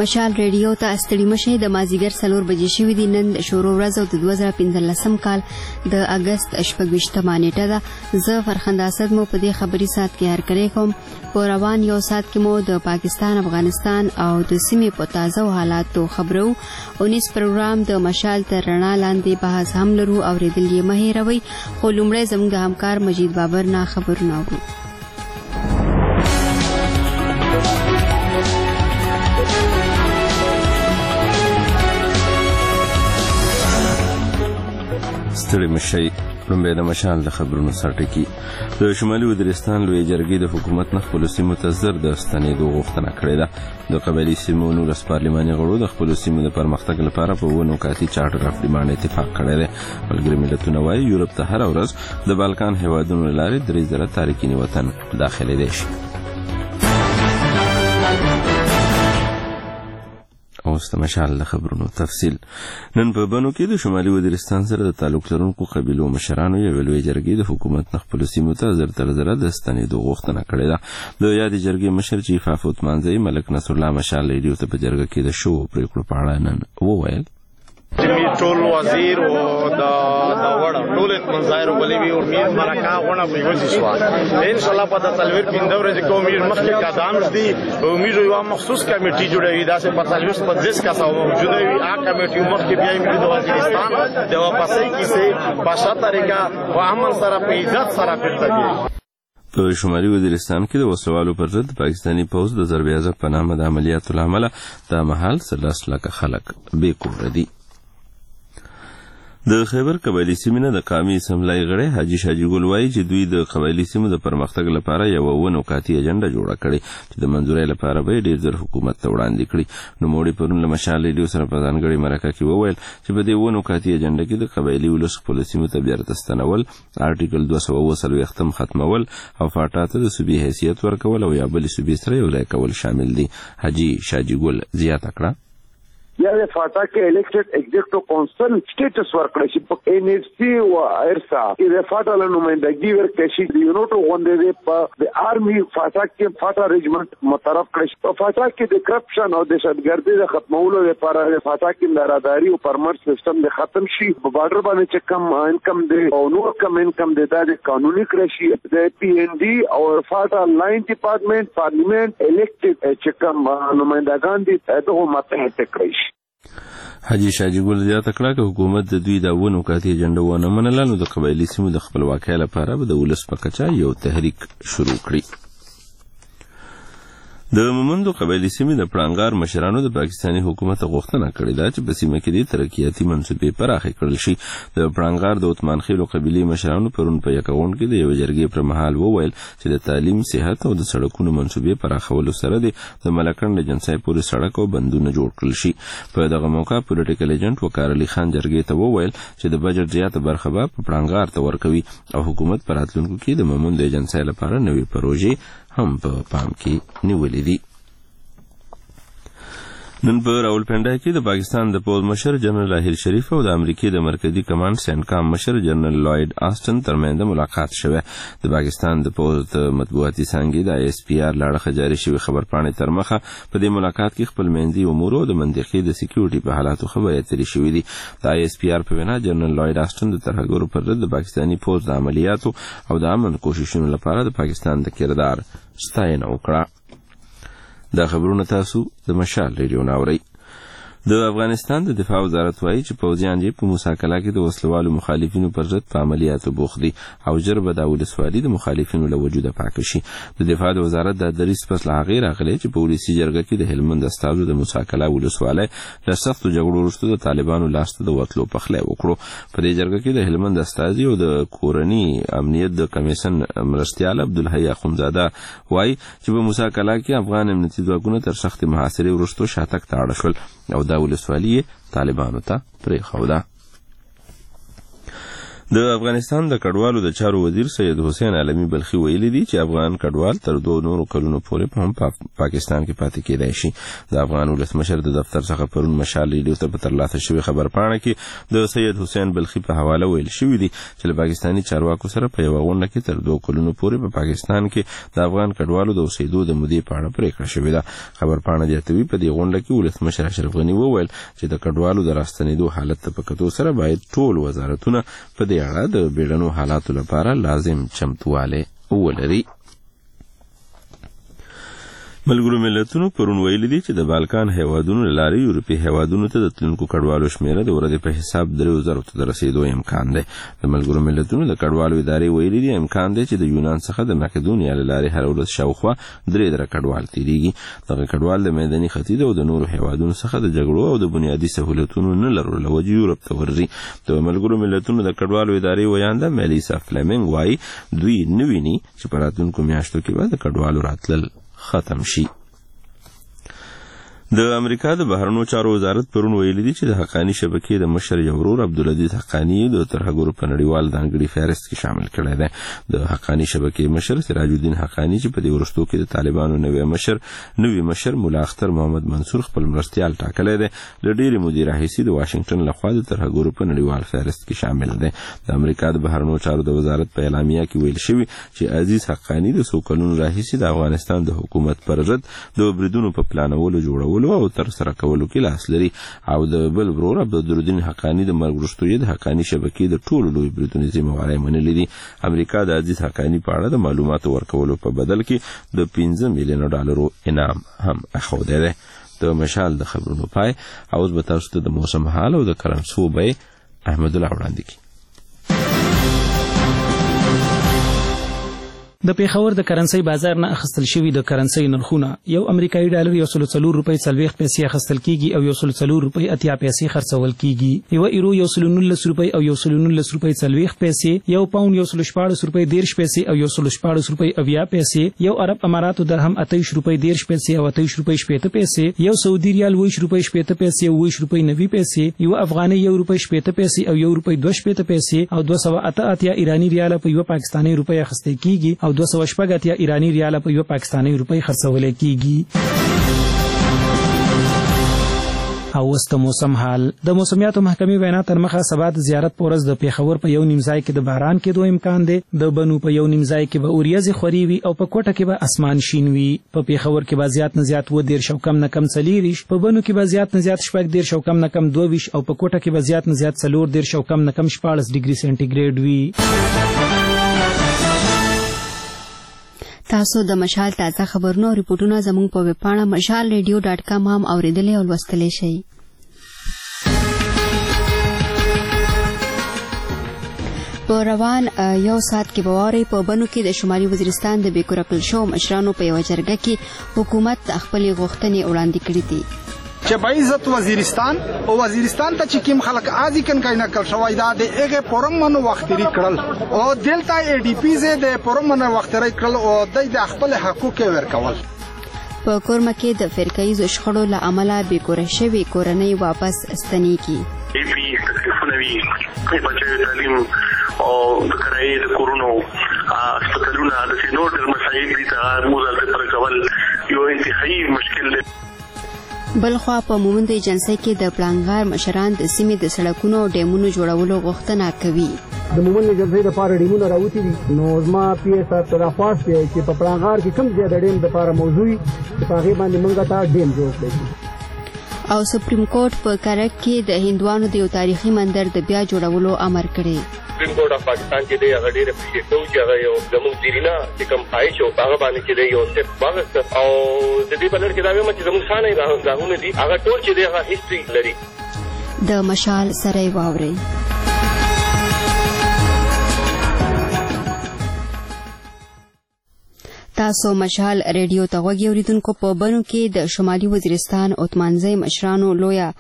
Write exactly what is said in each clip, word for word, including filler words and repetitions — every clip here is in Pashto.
مشال ریډیو ته ستړي مشه د مازیګر څلور بجې شوي دي. نن د شروع ورځ او د دوه زره پنځلسم کال د اګست شپږ ویشتمه نیټه ده. زه فرخنده اسد مو په دې خبري ساعت کې هرکلی کوم. په روان یو ساعت کې مو د پاکستان، افغانستان او د سیمې په تازه حالاتو خبرو. اونیس پروګرام د مشال تر رڼا لاندې بحث هم لرو. اورېدل یې مه هېروئ. خو لومړی زموږ د همکار مجید بابر نه خبرونه اورو. ستړي مشئ. لومړی د مشال د خبرونو سرټکي. د شمالي وزیرستان لویې جرګې د حکومت نه خپلو سیمو ته زر د ستنېدو غوښتنه کړې ده. د قبایلي سیمو نولس پارلماني غړو د خپلو سیمو د پرمختګ لپاره په اووه نکاتي چارټر اف ډیمانډ اتفاق کړی دی. ملګري ملتونه وایي یورپ ته هره ورځ د بالکان هیوادونو له لارې درې زره تارکین وطن داخلېدی شي. اوس د مشال د خبرونو تفصیل. نن په بنو کې د شمالي وزیرستان سره د تعلق لرونکو قبیلو مشرانو یوې لویې جرګې د حکومت نه خپلو سیمو ته زر تر زره د ستنېدو غوښتنه کړې ده. د یادې جرګې مشر چیف افوت مانځي ملک نصرالله مشال ریډیو ته په جرګه کې د شوو پرېکړو په اړه نن وویل چې ټول وزیر او د د وړ ټول منځایرو بلې وی او میر مرکه غونه په یوه سوال ان شاء الله په د تلویر پیندو ورځ کې امیر مخکې قدم دي او امیر یو مخصوص کمیټي جوړوي دا چې په تلویر په دس کا سو موجوده وي هغه کمیټي مخکې بیا امیر د وزیرستان د واپسې کیسه په شاته طریقه او عمل سره په عزت سره پرته. په شمالي وزیرستان کې د وسوالو پر ضد پاکستاني پوځ د ضرب عضب په نامه د عملیاتو له امله د مهال څلس لکه خلک بې کوره دي. د خیبر قبایلي سیمې نه د قومي اسمبلۍ غړی حاجي شاجي ګل وایي چې دوی د قبایلي سیمو د پرمختګ لپاره یوه اووه نکاتي اجنډه جوړه کړې چې د منظورۍ لپاره به یې ډېر زر حکومت ته وړاندې کړي. نوموړي پرون له مشال ریډیو سره په ځانګړې مرکه کې وویل چې په دې اووه نکاتي اجنډه کې د قبایلي ولس خپلو سیمو ته بیرته ستنول، آرټیکل دوه سوه اووه څلوېښتم ختمول او فاټا ته د صوبې حیثیت ورکول او یا بلې صوبې سره یو ځای کول شامل دي. حاجي شاجي ګل زیاته کړه یا د فاټا کې الیکټډ ایگزیکټیو کونسل سټیټس ورکړی شي په ان ایف سی او ارسا کې د فاټا له نمائندګي ورکړی شي. د یونټو غونډې په د آرمي فاټا کې فاټا ریجمنټ مترف کړی شي. په فاټا کې د کرپشن او دهشتګردي د ختمولو لپاره د فاټا کې د راداري او پرمټ سیستم د ختم شي. په بارډر باندې چې کم انکم دی او نور کم انکم دی دا د قانوني کړی شي. د پی ان ډي او فاټا لاین ډپارټمنټ پارلیمنت الیکټډ چې کم نمائندګان دي دغه متحد کړی شي. حاجي شاجي ګل زیاته کړه چې حکومت د دوی د اووه نکاتي اجنډه ونه منله نو د قبایلي سیمو د خپلواکۍ لپاره به د ولس په کچه یو تحریک شروع کړي. د مومندو قبایلي سیمې د پړانګار مشرانو د پاکستاني حکومت غوښتنه کړې ده چې په سیمه کې د ترقیاتي منصوبې پراخې کړل شي. د پړانګار د عثمان خیلو قبیلې مشرانو پرون په یکه غونډه کې د یوې جرګې پر مهال وویل چې د تعلیم، صحت او د سړکونو منصوبې پراخولو سره د ملکنډ جنسای پورې سړک او بندونه جوړ کړل شي. په دغه موقع پولیټیکل ایجنټ وقار علي خان جرګې ته وویل چې د بجټ زیاته برخه به په پړانګار ته ورکوي او حکومت په راتلونکو کې د مومند جنسای لپاره نوې پروژې هم په پام کې نیولې دي. نن په راولپنډای کې د پاکستان د پوځ مشر جنرال احیر شریف او د امریکای د مرکزی کمانډ سینټکام مشر جنرال لوید آسټن ترمنځ ملاقات شوه. د پاکستان د پوځ مطبوعاتي څانګې د آی اس پی آر لاړه جاری شوی خبرپاڼې تر مخه په دې ملاقات کې خپل منځي امور او د منطقې د سکیورټي په حالاتو خبرې اترې شوې دي. د آی اس پی آر په وینا جنرال لوید آسټن د ترهګرو پر ضد د پاکستاني پوځ د عملیاتو او د امن کوششونو لپاره د پاکستان د کردار ستاینه وکړه. دا خبرونه تاسو د مشال ریډیو ناورئ. د افغانستان د دفاع وزارت وایي چې پوځیان یې په موسی کلا کې د وسلوالو مخالفینو پر ضد په عملیاتو بوخت دي او ژر به دا ولسوالي د مخالفینو له وجوده پاکه شي. د دفاع د وزارت د دریځ پس له هغې راغلی چې په ولسي جرګه کې د هلمند استازو د موسی کلا ولسوالۍ له سختو جګړو وروسته د طالبانو لاسته د وتلو پخلی وکړو. په دې جرګه کې د هلمند استازي او د کورني امنیت د کمیسن مرستیال عبدالحی اخونزاده وایي چې په موسی کلا کې افغان امنیتي ځواکونه تر سختې محاصرې وروسته شاتګ ته اړه شول او دا ولسوالي طالبانو ته پرېښوده. د افغانستان د کډوالو د چارو وزیر سید حسین علمی بلخي ویلي دي چې افغان کډوال تر دوه نورو کلونو پورې هم په پاکستان کې پاتې کېدای شي. د افغان ولسمشر د دفتر څخه پرون مشال لیدو ته په ترلاسه شوې خبرپاڼه کې د سید حسین بلخي په حواله ویل شوی دی چې له پاکستاني چارواکو سره په یوه غونډه کې تر دوه کلونو پورې په پاکستان کې د افغان کډوالو د اوسېدو د مودې په اړه پریکړه شوې ده. خبرپاڼه زیاتوي په دې غونډه کې ولسمشر اشرف غني وویل چې د کډوالو د راستنېدو حالت ته په کتو سره باید ټول وزارتونه په دې اړه د بیړنو حالاتو لپاره لازم چمتوالی ولري. ملګرو ملتونو پرون ویلي دي چې د بالکان هیوادونو له لارې یورپي هیوادونو ته د تلونکو کډوالو شمېره د ورځې په حساب درې زرو ته د رسېدو امکان دی. د ملګرو ملتونو د کډوالو ادارې ویلي دي امکان دی چې د یونان څخه د مقدونیا له لارې هر ورځ شاوخوا درې زره کډوال تېرېږي. دغه کډوال د میداني ختیځ او د نورو هیوادونو څخه د جګړو او د بنیادي سهولتونو نه لرلو له وجې یورپ ته ورځي. د ملګرو ملتونو د کډوالو ادارې ویانده میلیسا فلمنګ وایي دوی نه ویني چې په راتلونکو میاشتو کې به د کډوالو راتلل ختم شي. د امریکا د بهرنیو چارو وزارت پرون ویلي دي چې د حقانی شبکې د مشر یو ورور عبدالعزیز حقانی د ترهګرو په نړیوال ځانګړي فهرست کې شامل کړی دی. د حقانی شبکې مشر سراج الدین حقانی چې په دې وروستو کې د طالبانو نوی مشر نوی مشر مولا اختر محمد منصور خپل مرستیال ټاکلی دی له ډېرې مودې راهیسې د واشنګټن لخوا د ترهګرو په نړیوال فهرست کې شامل دی. د امریکا د بهرنیو چارو د وزارت په اعلامیه کې ویل شوي چې عزیز حقانی د څو کلونو راهیسې د افغانستان د حکومت پر ضد د بریدونو په پلانولو جوړولو او تر سره کولو کې لاس لري او د بل ورور عبدالدین حقانی د مرګ وروسته یې د حقانی شبکې د ټولو لوی بریدونو ذمہواري منلې دي. امریکا د عزیز حقانی په اړه د معلوماتو ورکولو په بدل کې د پنځه میلیونه ډالرو انعام هم اخوده دی. د مشال د خبرونو پای اوس به تاسو ته د موسم حال او د کرنسو بیې احمد الله وړاندې کړي. د پیښور د کرنسي بازار نه اخیستل شوی د کرنسي نرخونه یو امریکایي ډالر یو سل او څلور روپۍ څلوېښت پیسې اخیستل کیږي او یو سل او څلور روپۍ اتیا پیسې خرڅول کیږي. یو ایرو یو سل او نولس روپۍ او یو سل او نولس روپۍ څلوېښت پیسې، یو پاوند یو سل او شپاړس روپۍ دېرش پیسې او یو سل او شپاړس روپۍ اویا پیسې، یو عرب اماراتو درهم اتهیش روپۍ دېرش پیسې او اتهیش روپۍ شپېته پیسې، یو سعودي ریال اوویشت روپۍ شپېته پیسې او اوویشت روپۍ نوي پیسې، یو افغاني یو روپۍ شپېته پیسې او یو روپۍ دوه شپېته پیسې او دوه سوه اته اتیا ایراني ریال په یو پاکستاني روپۍ اخیستل کیږي او دوه سوه شپږ اتیا ایرانی ریال په یو پاکستاني روپۍ خرڅول کیږي. او وست موسم حال د موسمیاتو محکمې وینا تر مخه سبا د زیارت پورز د پیښور په یو نیم ځای کې د باران کېدو امکان دی، د بنو په یو نیم ځای کې به اوریځې خوري وي او په کوټه کې به اسمان شین وي. په پیښور کې به زیات نه زیات اووه دېرش او کم نه کم څلېرویشت، په بنو کې به زیات نه زیات شپږ دېرش او کم نه کم دوه ویشت او په کوټه کې به زیات نه زیات څلور دېرش او کم نه کم شپاړس ډیګري سینټیګریډ وي. تاسو د مشال تازه خبرونو او ریپورتونو زموږ په ویب پاڼه مشال ریډیو ډاټ کام هم اوریدلی او لوستلی شئ. په روان یو ساعت کې به واورئ په بنو کې د شمالي وزیرستان د بې کوره کړل شوو مشرانو په یوه جرګه کې حکومت خپلې غوښتنې وړاندې کړې دي چې به عزت وزیرستان او وزیرستان ته چې کوم خلک آزی کن کای نقل شوی دا د هغه پرمنو وختري کړل او دلته ای ډی پی زه د پرمنو وختري کړل او د خپل حقوق ورکول. په کورمه کې د فرقایي شخړو له امله بې کوره شوي کورنۍ واپس ستنېږي. ای پی تکلیفونه وي په بچو تعلیم او د کرایې د کورونو هسپتالونه د نور ډېر مسایل دي ته موزل تر کول یو انتهایی مشکل دی. بلخوا په مومند ایجنسی کې د پلانګار مشران د سیمې د سړکونو او ډیمونو جوړولو غوښتنه کوي. د مومند ایجنسی لپاره ډیمونه راوتی دي نو زما پی اس ته راخواست دی چې په پلانګار کې کوم ځای د ډیم لپاره موضوع وي چې په هغې باندې موږ ته ډیم جوړ کړي. او سپریم کورټ په کرک کې د هندوانو د یو تاریخي مندر د بیا جوړولو امر کړی. سپریم کورټ اف پاکستان چې دی هغه ډېر اپریشیټ کوي چې هغه یو زموږ زیرینه چې کوم خواهش و هغه باندې چې دی یو سټپ واخیسته او د دې په لړ کې دا وایم چې زموږ شانې ګاهونه دي هغه ټول چې دی هغه هسټري لري. د مشال سره واورئ. تاسو مشال ریډیو ته غوږ اوریدونکو په بنو کې د شمالي وزیرستان عثمانزی مشرانو لویه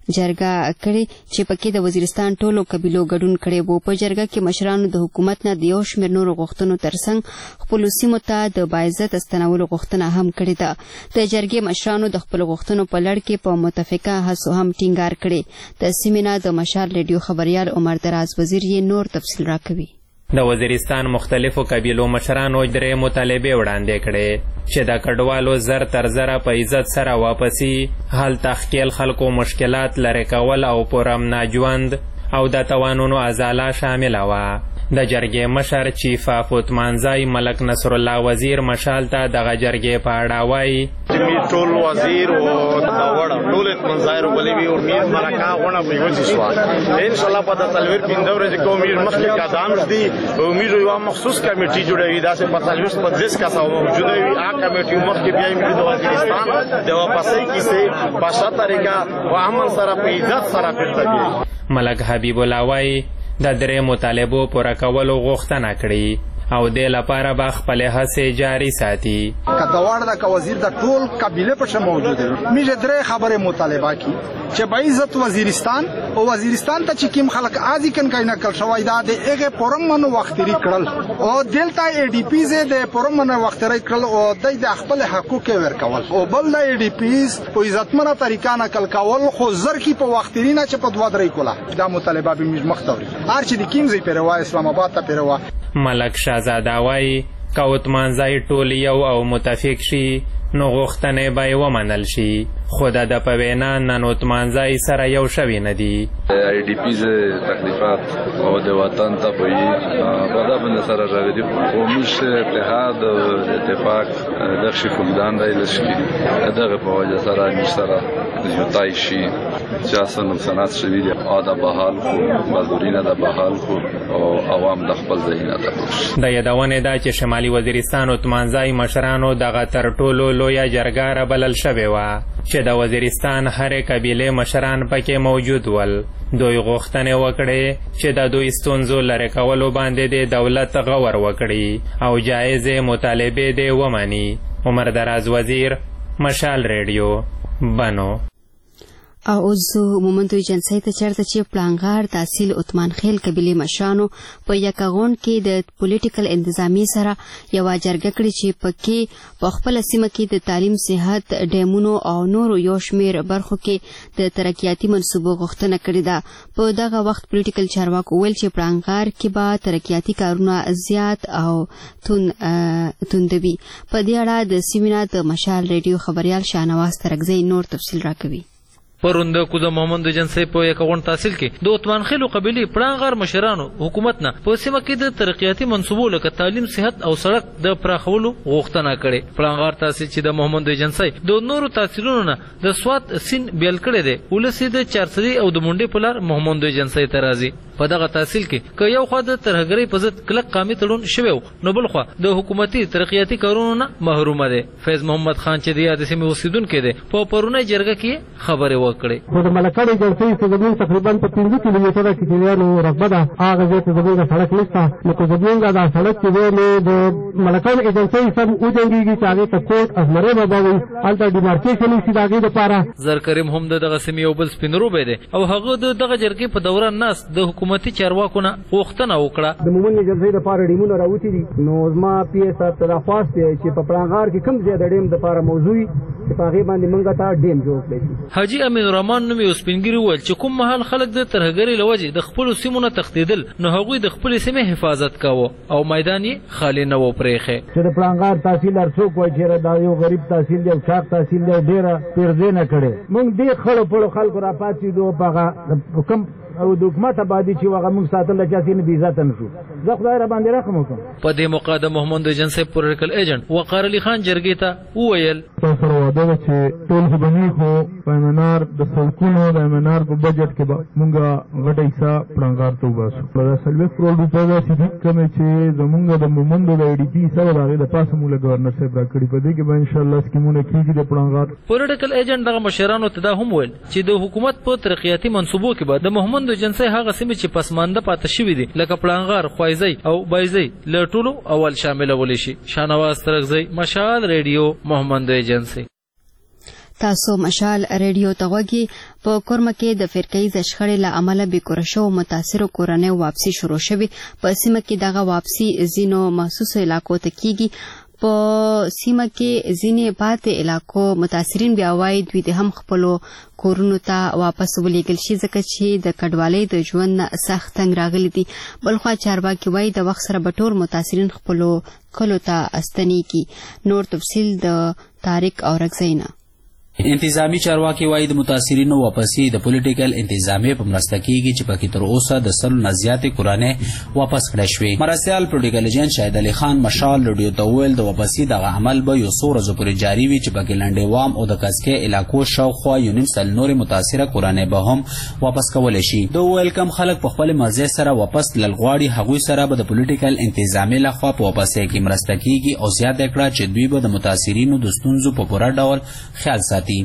جرګه کړې چې پکې د وزیرستان ټولو قبیلو ګډون کړی وو. په جرګه کې مشرانو د حکومت نه د یو شمېر نورو غوښتنو ترڅنګ خپلو سیمو ته د باعزت استنولو غوښتنه هم کړې ده. د جرګې مشرانو د خپلو غوښتنو په لړ کې په متفقه هڅو هم ټینګار کړی. د سیمې نه د مشال ریډیو خبریال عمر دراز وزیر یې نور تفصیل راکوي. د وزیرستان مختلفو قبیلو مشرانو درې مطالبې وړاندې کړې چې د کډوالو زر تر زره په عزت سره واپسی، هلته ښکیل خلکو مشکلات لرې کول او پرامن ژوند او د توانونو ازاله شامله وه. د جرګې مشر چیف افوت مانځای ملک نصر الله وزیر مشال ته دغه جرګې په اړه وایي چې ټول وزیر او د وړ ټول منځای روغلي وي او میر مرکه غونه په یوه سیسوا ان شاء الله په د تلویر پیندو ورځې کوم میر مخکې قدم دي او میر یو مخصوص کمیټي جوړوي دا چې په تلویر په دریس کا سو موجوده وي. هغه کمیټي مخکې بیا میر د وزیرستان د واپسې کیسه په شته طریقه او عمل سره په عزت سره پرته. ملک حبیب الله وایي د درې مطالبو پوره کولو غوښتنه کړې او دې لپاره به خپلې هڅې جاري ساتي. که د وړ د وزیر د ټول قبیله په شمول موجود وي میږه درې خبره مطالبه کی چې به عزت وزیرستان او وزیرستان ته چې کوم خلک ازي کن کینه کل شوی دا د هغه پرمنو وختري کړل او دلته ای ډی پی زه د پرمنو وختري کړل او د خپل حقوق ورکول او بل د ای ډی پیز په عزتمنه طریقه نه کل کول خو زر کی په وختري نه چې په دوه درې کوله دا مطالبه به میږ مختوري هر چې د کیم زی پیروا اسلام آباد ته پیروا. ملک شاهزاده وایي که اتمانځای ټول یو او متفق شي نو غوښتنې به یې ومنل شي، خو د ده په وینا نن اتمانځای سره یو شوي نه دي. ای ډي پیز تکلیفات او د وطن تبعی په دا باندې سره راغلي خو موږ اتحاد او اتفاق د شفقدان دی لشي دغه په وجه سره موږ سره یوتای شي چې اصل نقصانات شوي دي او د بحال خو مزدورینه د بحال خو او عوام د خپل ځایونه ته د یادونې ده چې شمالي وزیرستان اتمانځای مشرانو دغه تر ټولو لویه جرګه رابلل شوې وه چې د وزیرستان هرې قبیلې مشران پکې موجود ول. دوی غوښتنې وکړې چې د دوی ستونزو لرې کولو باندې د دولت غور وکړي او جایزې مطالبې دې ومني. عمر دراز وزیر، مشال ریډیو، بنو. او اوس مومندو جنسي ته چرته چې پلانغار تحصیل عثمان خیل قبیلې مشرانو په یکاغون کې د پولیټیکل انتظامی سره یو جرګه کړې چې پکې په خپل سیمه کې د تعلیم، صحت، ډیمونو او نورو یو شمېر برخو کې د ترقیاتي منصوبو غوښتنه کړې ده. په دغه وخت پولیټیکل چارواکو ویل چې پلانغار کې به ترقیاتي کارونه زیات او توندوي. په دې اړه د سیمې نه د مشال ریډیو خبریال شاهنواز ترکزی نور تفصیل راکوي. پرون د کوزه محمد جنسي په یکاغون تحصیل کې د عثمان خیل قبیلې پړانغار مشرانو حکومت نه په سیمه کې د ترقیاتي منصوبو لکه تعلیم، صحت او سړک د پراخولو غوښتنه کړې. پړانغار تحصیل چې د محمد جنسي د نورو تحصیلونو نه د سوات سین بیل کړی دی ولسی د چارسدي او د منډې په لار محمد جنسي ته راځي. په دغه تحصیل کې که یو خوا د ترهګرۍ په ضد کلک قامي تړون شوی نو بل خوا د حکومتي ترقیاتي کارونو نه محرومه دی. فیض محمد خان چې د یادې سیمې اوسېدونکی دی په پرونۍ جرګه کې خبرې وکړې. خو د ملکړې جلسې چې زموږ تقریبا په پنځه کیلومتره کې چې نو رقبه ده هغه ځای ته زموږ سړک نشته نو که زموږ دا سړک چې دی نو د ملکړې جلسې سم وجنګېږي چې هغې ته کوټ ازمرۍ به به وي هلته ډیمارکیشن وشي د هغې دپاره. زر کریم هم د دغه سیمې یو بل سپین روبی دی او هغه د دغه جرګې په دوران ناست د حکومتي چارواکو نه غوښتنه وکړه. د مومندې جلسې دپاره ډیمونه راوتي دي نو زما پی ایس ته دا خواست دی چې په پړانغار کې کوم ځای د ډیم دپاره موضوع وي چې په هغې باندې موږ ته ډیم جوړ کړی شي. حاجي امین الرحمن نومي یو سپینګیري وویل چې کوم مهال خلک د ترهګرۍ له وجې د خپلو سیمو نه تښتېدل نو هغوی د خپلې سیمې حفاظت کاوه او میدان یې خالي نه و پرېښی. چې د پړانغار تحصیل هر څوک وایي چې دا یو غریب تحصیل دی او چاق تحصیل دی ډېره پیرزې نه کړې. موږ دې خړو پړو خلکو را پاڅېدو په هغه کم او د حکومت آبادي چې هغه موږ ساتل د چا سینې بې عزته نه شو. زه خدای را باندې رحم وکړم. په دې موقع د محمد جنسي پولیټیکل ایجنټ وقار علي خان جرګې ته وویل تاسو سره واده ده چې ټول خو به نه خو په منار د سړکونو د منار په بجټ کې به موږ غټه حصه پړانغار ته وباسو. دا څلوېښت کروړ روپۍ داسې دي کومې چې زمونږ د مومندو د ای ډي پي حصه به د هغې د پاسه موږ له ګورنر صاحب را کړي. په دې کې به انشاءالله سکیمونه کېږي د پړانغار. پولیټیکل ایجنټ دغه مشرانو ته دا هم ویل چې د حکومت په ترقیاتي منصوبو کې به د محمد جنسي هغه سیمې چې پسمانده پاتې شوي دي لکه پړانغار، خوایزی او بایزی له ټولو اول شاملولی شي. شاهنواز ترکزی، مشال ریډیو، محمد ایجنسي. تاسو مشال ریډیو ته غوږی. په کورمه کې د فرقې د شخړې له امله بېکوره شوو متاثرو کورنیو واپسي شروع شوې. په سیمه کې دغه واپسي ځینو محسوسو علاقو ته کیږي. په سیمه کې ځینې پاتې علاقو متاثرین بیا وایي دوی د هم خپلو کورونو ته واپس ولېږل شي ځکه چې د کډوالۍ د ژوند نه سخت تنګ راغلي دي. بلخوا چارواکي وایي د وخت سره به ټول متاثرین خپلو کلو ته استنېږي. نور تفصیل د طارق اورکزی نه. انتظامی چارواکي وایي د متاثرینو واپسی د پولیټیکل انتظامیې په مرسته کیږي چې پکې تر اوسه د سلو نه زیاتې کورنۍ واپس کړای شوې. مرستیال پولیټیکل ایجنټ شاهد علي خان مشال رادیو ته وویل د واپسی دغه عمل به یو څو ورځو پورې جاري وي چې پکې لنډیوام او د کسکې علاقو شاوخوا یو نیم سل نورې متاثره کورنۍ به هم واپس کولی شي. د وویل کم خلک په خپل مرضۍ سره واپس تلل غواړي هغوی سره به د پولیټیکل انتظامیې لخوا په واپسۍ کې مرسته کیږي او زیاته کړه چې دوی به د متاثرینو د ستونزو په پوره ډول خیال ساتي.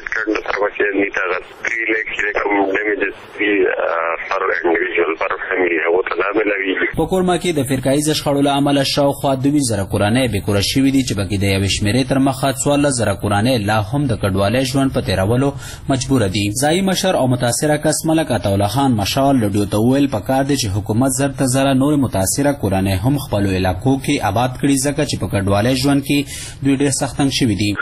په کورما کې د فرقایي شخړو له امله شاوخوا دوه زره کورنۍ بېکوره شوي دي چې پکې د یوې شمېرې تر مخه څوارلس زره کورنۍ لا هم د کډوالۍ ژوند په تېرولو مجبوره دي. ځایي مشر او متاثره کس ملک عطاالله خان مشال رادیو ته وویل پکار دی چې حکومت زر تر زره نورې متاثره کورنۍ هم خپلو علاقو کې آباد کړي ځکه چې په کډوالۍ ژوند کې دوی ډېر سخت تنګ شوي دي.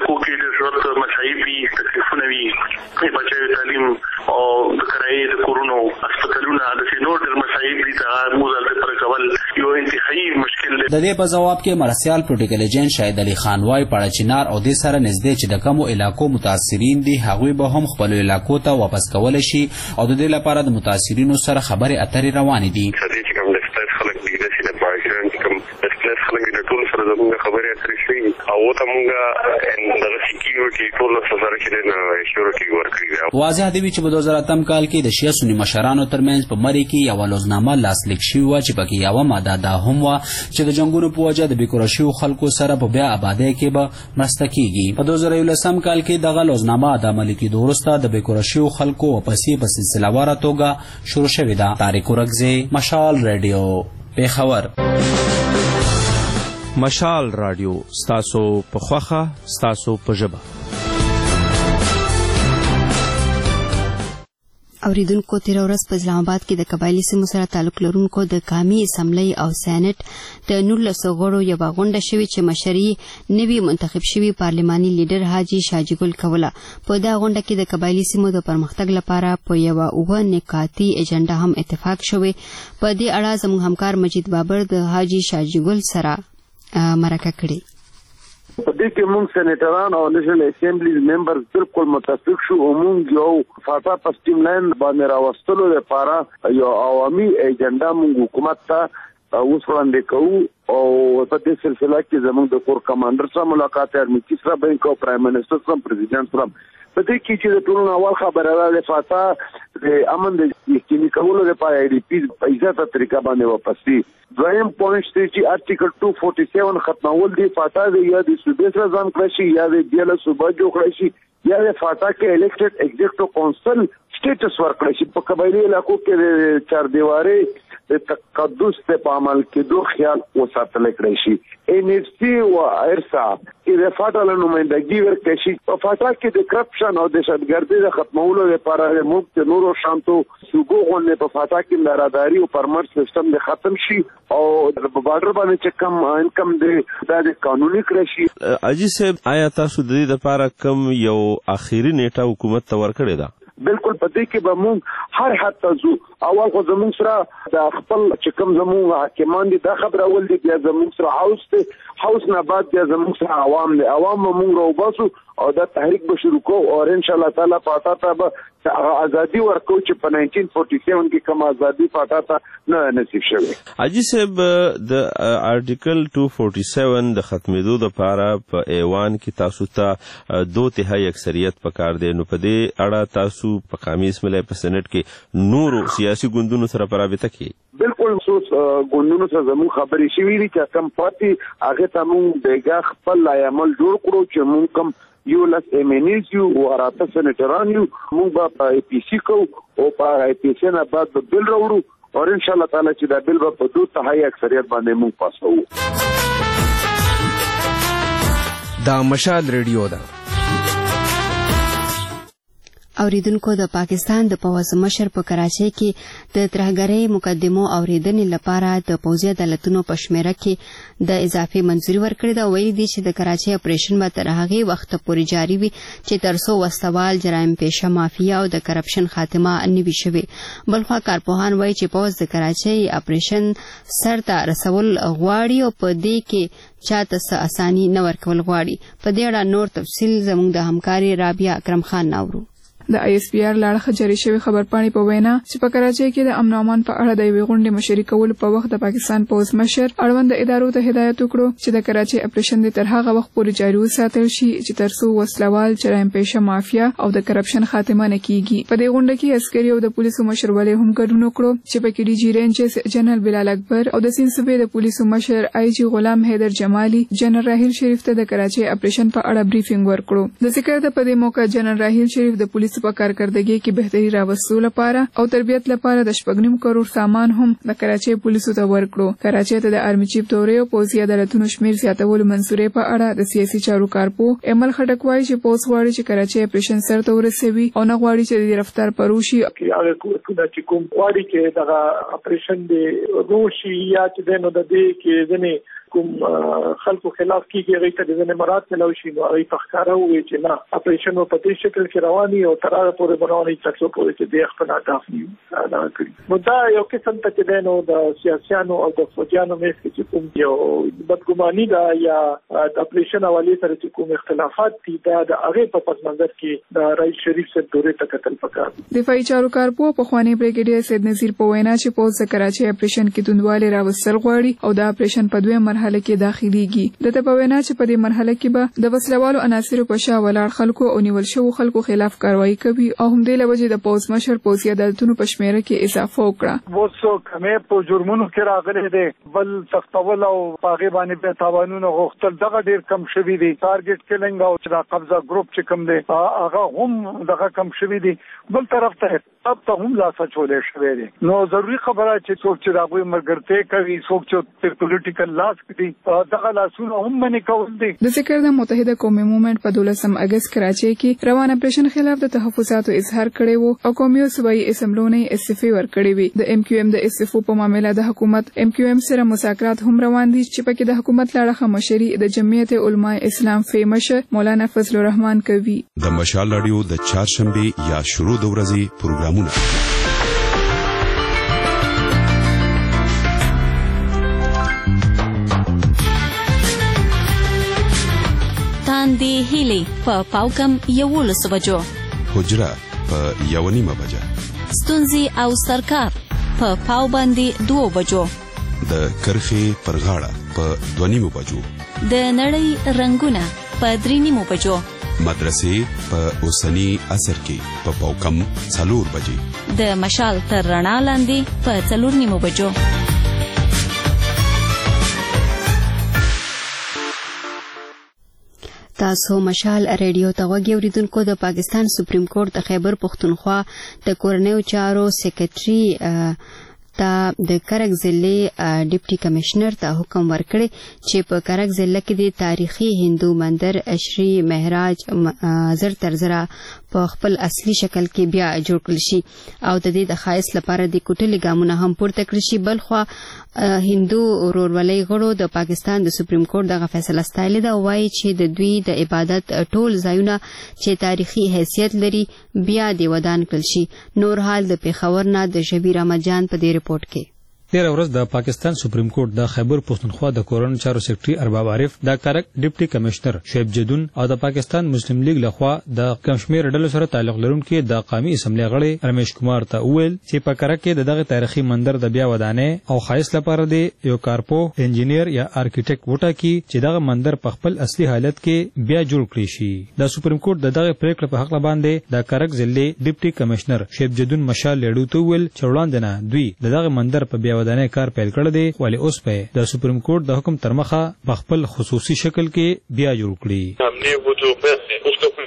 تعلیم او د کرایې د کورونو هسپتالونه د نور د مسایل دي ته موزل پر کول یو انتهایی مشکل دی. د دې په جواب کې مرستیال پروتوکول ایجنټ شاهد علي خان وايي پاړه چنار او د سره نږدې چې د کومو علاقو متاثرین دي هغوی به هم خپل علاقو ته واپس کول شي او د دې لپاره د متاثرینو سره خبرې اترې روانې دي. خلک دي چې د پاکستان کوم اسپیس خلک د ټول سره زموږ خبرې اترې شي او ته موږ د سکیورټي ټول سره کې د سکیورټي ورکړي. واضح دی چې په دوه زره اتم کال کې د شیعه سنی مشرانو ترمنځ په مری کې یو لوزنامه لاسلیک شوې وه چې پکې یوه ماده دا هم وه چې د جنګونو په وجه د بېکوره شویو خلکو سره په بیا آبادۍ کې به مرسته کیږي. په دوه زره یولسم کال کې دغه لوزنامه د عملي کېدو وروسته د بېکوره شویو خلکو واپسي په سلسلهواره توګه شروع شوې ده. طارق اورکزی، مشال ریډیو، پېښور. مشال رادیو ستاسو په خوښه ستاسو په ژبه. اوریدونکو تیر ورځ په اسلام آباد کې د قبایلي سیمو سره تعلق لرونکو د قامي اسمبلی او سېنات د نولسو غړو یوه غونډه شوې چې مشر یې نوي منتخب شوي پارلماني لیډر حاجي شاجي ګل کوله. په دا غونډه کې د قبایلي سیمو د پرمختګ لپاره په یوه اووه نکاتي ایجنډا هم اتفاق شوی. په دې اړه زموږ همکار مجید بابر د حاجي شاجي ګل سره مرکه کړې. په دې کې موږ سېنیټران او نېشنل اسمبلی ممبرز بالکل متفق شو او موږ یو فاټا په سټیم لاین باندې راوستلو لپاره یو عوامي ایجنډا موږ حکومت ته اوس وړاندې کوو او په دې سلسله کې زموږ د کور کمانډر سره ملاقات ارمیکی سره بینک او پرایم منسٹر سره پریزیډنټ سره په دې کې چې د ټولو اول خبره ده فاټا د امن د یقیني کولو لپاره ای ډي پی په ایزاته طریقه باندې واپس دي. دویم پوینټ دی چې آرټیکل دو سو سیالیس ختمول دی فاټا د یا د صوبې سره ځان کړی شي یا د دیاله صوبه جوړ کړی شي یا د فاټا کې الیکټډ ایگزیکټیو کونسل سټیټس ورکړی شي. په قبایلي علاقو کې د چار دیواري د تقدس په عمل کې دوه خیال وساتل کړی شي. ان اف سی او ارسا کې د فاټا له نمائندګي ورکړي شي. په فاټا کې د کرپشن او د دهشتګردۍ د ختمولو لپاره موږ د نورو شانتو صوبو غونډې په فاټا کې لاراداري او پرمټ سیستم د ختم شي او په بارډر باندې چې کم انکم د د قانوني کړی شي. اجي صاحب آیا تاسو د دې لپاره کم یو اخیری نیټه حکومت ته ورکړې ده؟ بالکل پدې کې به موږ هر حد ته ځو. اول خو زموږ سره د خپل چې کوم زموږ حاکمان دي دا خبره اول دي بیا زموږ سره هاوس دی هاوس نه بعد بیا زموږ سره عوام دي عوام موږ راوباسو او دا تحریک به شروع کوو او ان شاء الله تعالی پاتا ته به ازادي ورکو چې په نایزدین فورټي سیون کې کوم ازادي پاتا ته نه نصیب شوه. اجي صاحب د آرټیکل دو سو سیالیس د ختمېدو لپاره په ایوان کې تاسو ته دوه تهائی اکثریت پکار دی. نو په دې اړه تاسو په قومي اسمبلی په سېنات کې نورو سیاسي ګوندونو سره په رابطه کې بالکل څو ګوندونو سره زموږ خبرې شوې دي چې کم پارټي هغه ته موږ دغه خپل عمل جوړ کړو چې موږ کم یو لاس ایمنیز یو او اراته سېنیټران یو موږ به ای پی سی کو او په ای پی سی نه بعد به بل راوړو او ان شاء الله تعالی چې دا بل به په دوه تهائی اکثریت باندې موږ پاسو. دا مشال ریډیو ده. اوریدونکو د پاکستان د پوځ مشر په کراچۍ کې د ترهګرۍ مقدمو اوریدنې لپاره د پوځي عدالتونو په شمیره کې د اضافي منځوري ورکړې ده. ویلي دي چې د کراچۍ اپریشن به تر هغې وخته پورې جاري وي چې تر څو وسوال جرایم پیشه مافیا او د کرپشن خاتمه نه وي شوې. بلخوا کارپوهان وایي چې پوځ د کراچۍ اپریشن سرته رسول غواړي او په دې کې چاته څه اساني نه ورکول غواړي. په دې اړه نور تفصیل زموږ د همکاري رابعه اکرم خان ناورو. د آی اس پی آر لاړه جاری شوی خبرپاڼې په وینا چې په کراچۍ کې د امن او امان په اړه د یوې غونډې مشري کول په وخت د پاکستان پوځ مشر اړوند ادارو ته هدایت وکړو چې د کراچۍ اپریشن د تر هغه وخت پورې جاري وساتل شي چې تر څو وسلوال جرایم پیشه مافیا او د کرپشن خاتمه نه کیږي. په دې غونډه کې عسکري او د پولیسو مشر ولې هم ګډون وکړو چې په کې ډي جی رینجز جنرال بلال اکبر او د سیند صوبې د پولیسو مشر آی جی غلام حیدر جمالي جنرال راحیل شریف ته د کراچۍ اپریشن په اړه بریفینګ ورکړو. د ذکر د په دې موقع جنرال راحیل شریف د پولیسو په کارکردګۍ کې بهتري راوستلو لپاره او تربیت لپاره د شپږ نیم کروڑ سامان هم د کراچۍ پولیسو ته ورکړو. کراچۍ ته د آرمي چیف دورې او پوځي عدالتونو شمیر زیاتولو منصورې په اړه د سیاسي چارو کارپو ایمل خټک وایي چې پوځ غواړي چې کراچۍ اپریشن سرته ورسوي او نه غواړي چې د رفتار پروشي هغه کومه چې کوم غواړي چې دغه اپریشن دی روشي یا چې دنو د دې کې ځنه کوم خلکو خلاف کیږي هغه ته د نمرات ملو شي نو هغه تخکاره وي چې نه اپریشن په دې شکل کې رواني او تر هغه پورې باندې تاسو پورې چې د خپل اهداف نه ادا کړی. نو دا یو قسم ته چې دنو د سیاسيانو او د فوجانو مېس کې کوم یو بدګماني دا یا د اپریشن حواله سره چې کوم اختلافات دي دا د هغه په پس منظر کې د رئیس شریف سره دورې ته قتل پکار. دفاعي چارو کارپو په خواني بریګیډیر سید نذیر په وینا چې پوز د کراچۍ اپریشن کې توندواله راوستل غواړي او د اپریشن په دوه مرحله کې داخليږي. د ته په وینا چې په دې مرحله کې به د وسلوالو عناصرو په شا ولاړ خلکو او نیول شوو خلکو خلاف کاروایی کوي او هم د لوجې د پوز مشر پوزي عدالتونو په شمیره کې اضافه وکړه. وڅو کمې په جرمونو کې راغلي دي بل تختول او پاغي باندې په تاوانونو غوښتل دغه ډیر کم شوی دي. ټارګټ کلینګ او چې قبضه ګروپ چې کم دي هغه هم دغه کم شوی دي. بل طرف ته تب ته هم لا سچولې شوی دي. نو ضروری خبره چې څوک چې راغوي مرګرته کوي څوک چې پر پولیټیکل لاس کوي دغه لاسونه هم منې کول دي. د ذکر د متحده قومي موومېنټ په دولسم اگست کراچۍ کې روان اپریشن خلاف د تحفظاتو اظهار کړی وو او قومي او صوبایي اسمبلونو استعفا ورکړې وي. د ایم کیو ایم د استعفا په معاملې د حکومت ایم کیو ایم سره مذاکرات هم روان دي چې پکې د حکومت لاړه مشري د جمعیت علماء اسلام فی مشر مولانا فضل الرحمن کوي. د مشال رادیو د چهارشنبه یا شروع د ورځې پروګرامونه تاندې هیلې په پاوکم یولس بجو، حجره په یو نیمه بجه، ستونزې او سرکار په پاو باندې دوه بجو، د کرخې پر غاړه په دوه نیمه بجو، د نړۍ رنگونه په درې نیمه بجو، مدرسې په اوسنی عصر کې په پاوکم څلور بجې، د مشال تر رڼا لاندې په څلور نیمه بجو. تاسو مشال ریډیو ته غوږی اوریدونکو. د پاکستان سپریم کورټ د خیبر پختونخوا د کورنیو چارو سیکریټري ته د کرک ضلع ډیپټي کمشنر ته حکم ورکړی چې په کرک ضلع کې د تاریخي هندو مندر شری مهراج زر تر زره په خپل اصلي شکل کې بیا جوړ کړل شي او د دې د خایس لپاره د کوټلې ګامونه هم پورته کړل شي. بلخوا هندو ورورولۍ غړو د پاکستان د سپریم کورټ دغه فیصله ستایلې ده او وایي چې د دوی د عبادت ټول ځایونه چې تاریخي حیثیت لري بیا د ودان کړل شي. نور حال د پیښور نه د شبیر احمد جان په دې رپورټ کې. تیره ورځ د پاکستان سپریم کورټ د خیبر پختونخوا د کورنیو چارو سیکریټري ارباب عارف د کرک ډیپټي کمشنر شعیب جدون او د پاکستان مسلم لیگ لخوا د کشمیر ډلو سره تعلق لرونکي د قومي اسمبلی غړي رمیش کمار ته وویل چې په کرک کې د دغه تاریخي مندر د بیا ودانې او خایس لپاره د یو کارپو انجینیر یا آرکیټیکټ وټاکي چې دغه مندر په خپل اصلي حالت کې بیا جوړ کړي شي. د سپریم کورټ د دغه پریکړې په حق باندې د کرک ضلع ډیپټي کمشنر شعیب جدون مشال لیډو ته ویل چې وړاندې نه دوی دغه مندر په بیا ودانې کار پیل کړی دی ولی اوس په د سپریم کورټ د حکم تر مخه په خپل خصوصي شکل کې بیا جوړ کړي. हमने वो जो फैसले उसको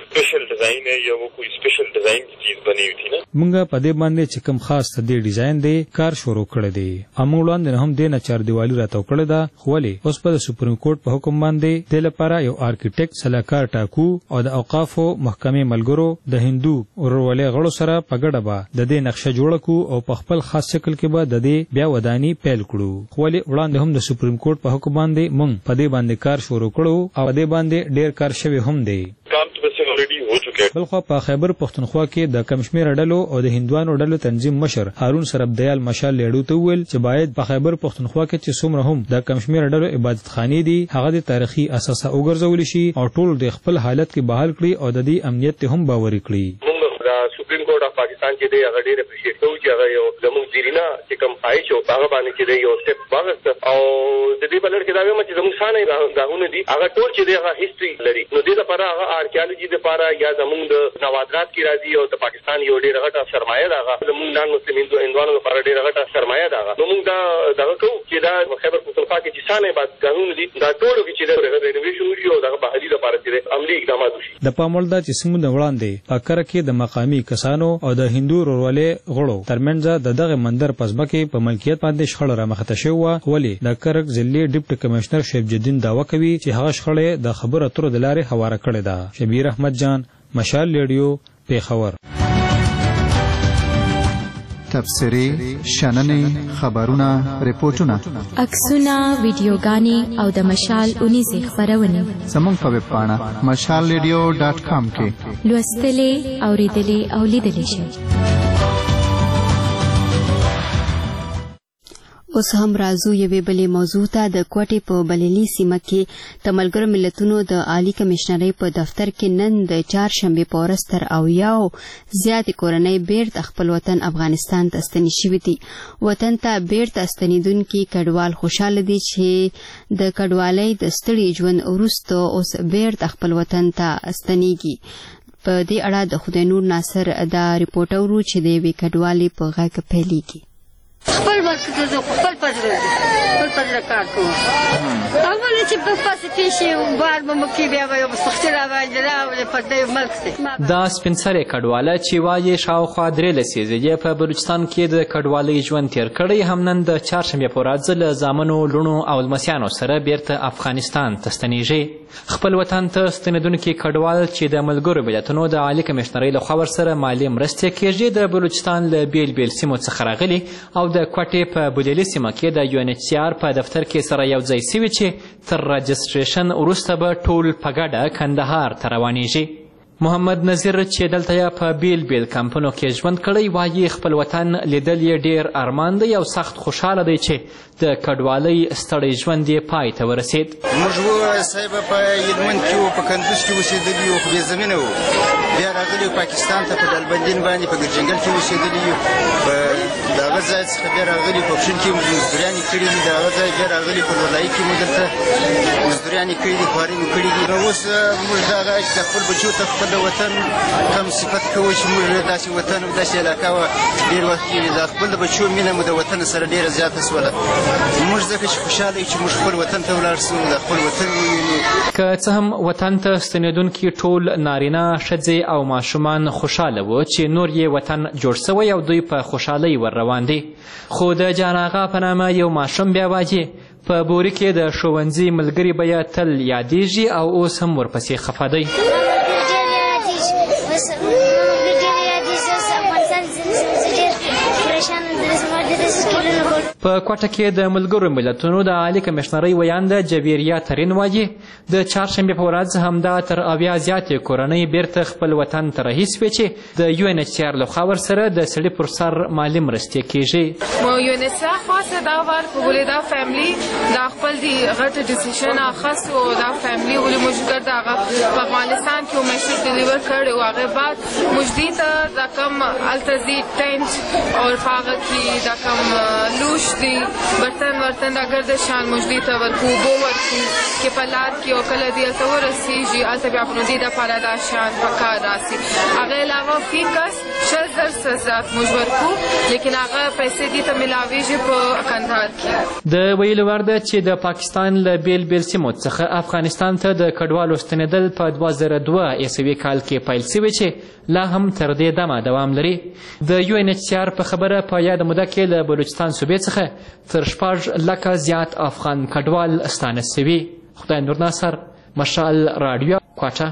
स्पेशल डिजाइन है या वो कोई स्पेशल डिजाइन की चीज बनी हुई थी ना. مونږ په دې باندې چې کوم خاص ته دې ډیزاین دی کار شروع کړی دی. امو وړاندې هم د نچار دیوالي راتاو کړی دا خو ولې اوس په سپریم کورټ په حکم باندې د لپاره یو آرکیټیکټ سلاکار ټاکو او د اوقافو محکمې ملګرو د هندو ورولې غړو سره په ګډه به د دې نقشه جوړ کو او په خپل خاص شکل کې به د دې بیا ودانی پیل کړو. خو ولې وړاندې هم د سپریم کورټ په حکم باندې مونږ په دې باندې کار شروع کړو او په دې باندې ډیر کار شوی هم دی. بلخوا په خیبر پښتونخوا کې د کمشمیر ډلو او د هندوانو ډلو تنظیم مشر هارون سربدیال مشال لیډو ته ویل چې باید په خیبر پښتونخوا کې چې څومره هم د کمشمیر ډلو عبادت خانې دي هغه د تاریخي اساسه وګرځول شي او ټول د خپل حالت کې بحال کړي او د دې امنیت هم باوري کړي. سپریم کورټ اف پاکستان چې دی هغه ډېر اپریشیټ کوي چې هغه یو زموږ زیرینا چې کوم خواهش و هغه باندې چې دی یو سټپ واخیست او د دې په لړ کې دا وایم چې زموږ شانې ګاهونه دي هغه ټول چې دی هغه هیسټري لري. نو دې لپاره هغه آرکیالوجي دپاره یا زموږ د نوادرات کې راځي او د پاکستان یو ډېره غټه سرمایه ده هغه زموږ نان مسلم هندوانو لپاره ډېره غټه سرمایه ده هغه. نو موږ دا دغه کوو چې دا خیبر پښتونخوا کې چې شانې عبادتګاهونه دي دا ټولو کې چې د رینوویشن وشي او دغه بحالي لپاره چې عملي اقدامات وشي. د پام وړ ده چې څنګه وړاندې په کره کې د مقامي کسانو او د هندو ورولې غړو ترمنځ د دغه مندر پزمکه په ملکیت باندې شخړه رامخته شوې وه. ولې د کرک ضلعي ډیپټي کمشنر شیف جدین داوا کوي چې هغه شخړه د خبرو اترو د لارې هواره کړې ده. شبیر احمد جان مشال لیډیو پیښور. تبصرې شننې خبرونه ریپورتونه عکسونه ویډیوګانې او د مشال اونیزې خپرونې زموږ په ویب پاڼه مشال ریډیو ډاټ کام کې لوستلې اورېدلې او لیدلې شئ. اوس هم راځو یوې بلې موضوع ته. د کوټې په بلېلي سیمه کې د ملګرو ملتونو د عالی کمشنرۍ په دفتر کې نن د چهارشنبې په ورځ تر اویاو زیاتې کورنۍ بیرته خپل وطن افغانستان ته ستنې شوي دي. وطن ته بیرته ستنېدونکي کډوال خوشحاله دي چې د کډوالۍ د ستړي ژوند وروسته اوس بیرته خپل وطن ته ستنېږي. په دې اړه د خدای نور ناصر دا رپورټ اورو چې د یوې کډوالې په غږ پیلېږي. خپل ورک ته زه خپل پزره خپل پزره کار کوم. اول چې په پاسه پیښې بار به مکې بیا به یو مستخچر راوړل راوړل په دې ملک ته. دا سپین سرې کډواله چې وایي شاوخوا درې لسیزې یې په بلوچستان کې د کډوالۍ ژوند تېر کړی هم نن د چهارشنبې په ورځ له زامنو لوڼو او لمسیانو سره بیرته افغانستان ته ستنېږي. خپل وطن ته ستنېدونکي کډوال چې د ملګرو ملتونو د عالي کمشنرۍ لخوا ورسره مالي مرستې کېږي د بلوچستان له بیل بیل سیمو څخه راغلي او د کوټې په بولیلي سیمه کې د یو ان ایچ سی آر په دفتر کې سره یو ځای سوي چې تر رجسټریشن وروسته به ټول په ګډه کندهار ته روانېږي. محمد نظیر چې دلته یا په بیل بیل کمپونو کې ژوند کړی وایي خپل وطن لیدل یې ډېر ارمان دی او سخت خوشحاله دی چې د کډوالۍ ستړی ژوند یې پای ته ورسېد. موږ وو صاحب په هلمند کې وو په کندوز کې اوسېدلي یو خو بې زمینه وو. بیا راغلي یو پاکستان ته په ډلبندین باندې په ګرجنګل کې اوسېدلي یو. په د هغه ځای څخه بیا راغلي په پښین کې مزدوریانې کړي دي. د هغه ځای بیا راغلي په لولایي کې مو دلته مزدوریانې کړي دي خوارۍ مو کړي دي. نو اوس موږ دغه د خپل بچو ته خپل د وطن کوم صفت کوو چې موږ داسې وطن او داسې علاقه وه ډېر وخت کې د خپل د بچو مینه مو د وطن سره ډېره زیاته شوله. موږ ځکه چې خوشحاله یو چې موږ خپل وطن ته ولاړ شو د خپل وطن ووینو. که څه هم وطن ته ستنېدونکي ټول نارینه ښځې او ماشومان خوشحاله وو چې نور یې وطن جوړ سوی او دوی په خوشحالۍ ور روان دي. خو د جان آغا په نامه یو ماشوم بیا وایي په بوري کې د ښوونځي ملګري به یې تل یادېږي او اوس هم ورپسې خفه دی. په کوټه کې د ملګرو ملتونو د عالي کمشنرۍ ویانده جویریا ترین وایي د چهارشنبې په ورځ همدا تر اویا زیاتې کورنۍ بیرته خپل وطن ته رهي سوې چې د یو ان ایچ سی آر لخوا ورسره د سړي پر سر مالي مرستې کېږي. یو ان ایچ سی آر خاصه دا ور په ولې دا فیملی دا خپل دی غټ ډیسیژن اخص او دا فیملی ولې موږ دا په افغانستان کې میسج ډیلیور کړ او هغه بعد موږ دې ته دا کم التزی ټینټ او فاغه کې دا کم لوش دی برتن ورتن دا ګرد شان مجدي ته ورکو بو ورکو کې په لار کې او کله دی ته ورسیږي هلته بیا په دې دپاره دا شان په کار راسي هغې علاوه فی کس شل زر سزا موږ ورکو لیکن هغه پیسې دې ته میلاویږي په کندهار کې د ویلو وړ ده چې د پاکستان له بیل بیل سیمو څخه افغانستان ته د کډوالو ستنېدل په دوه زره دوه عیسوي کال کې پیل شوي چې لا هم تر دې دمه دوام لري د یو ان ایچ سی آر په خبره په یاده موده کې له بلوچستان صوبې څخه تر شپږ لکه زیات افغان کډوال ستانه شوي. خدای نور ناصر، مشال راډیو، کوټه.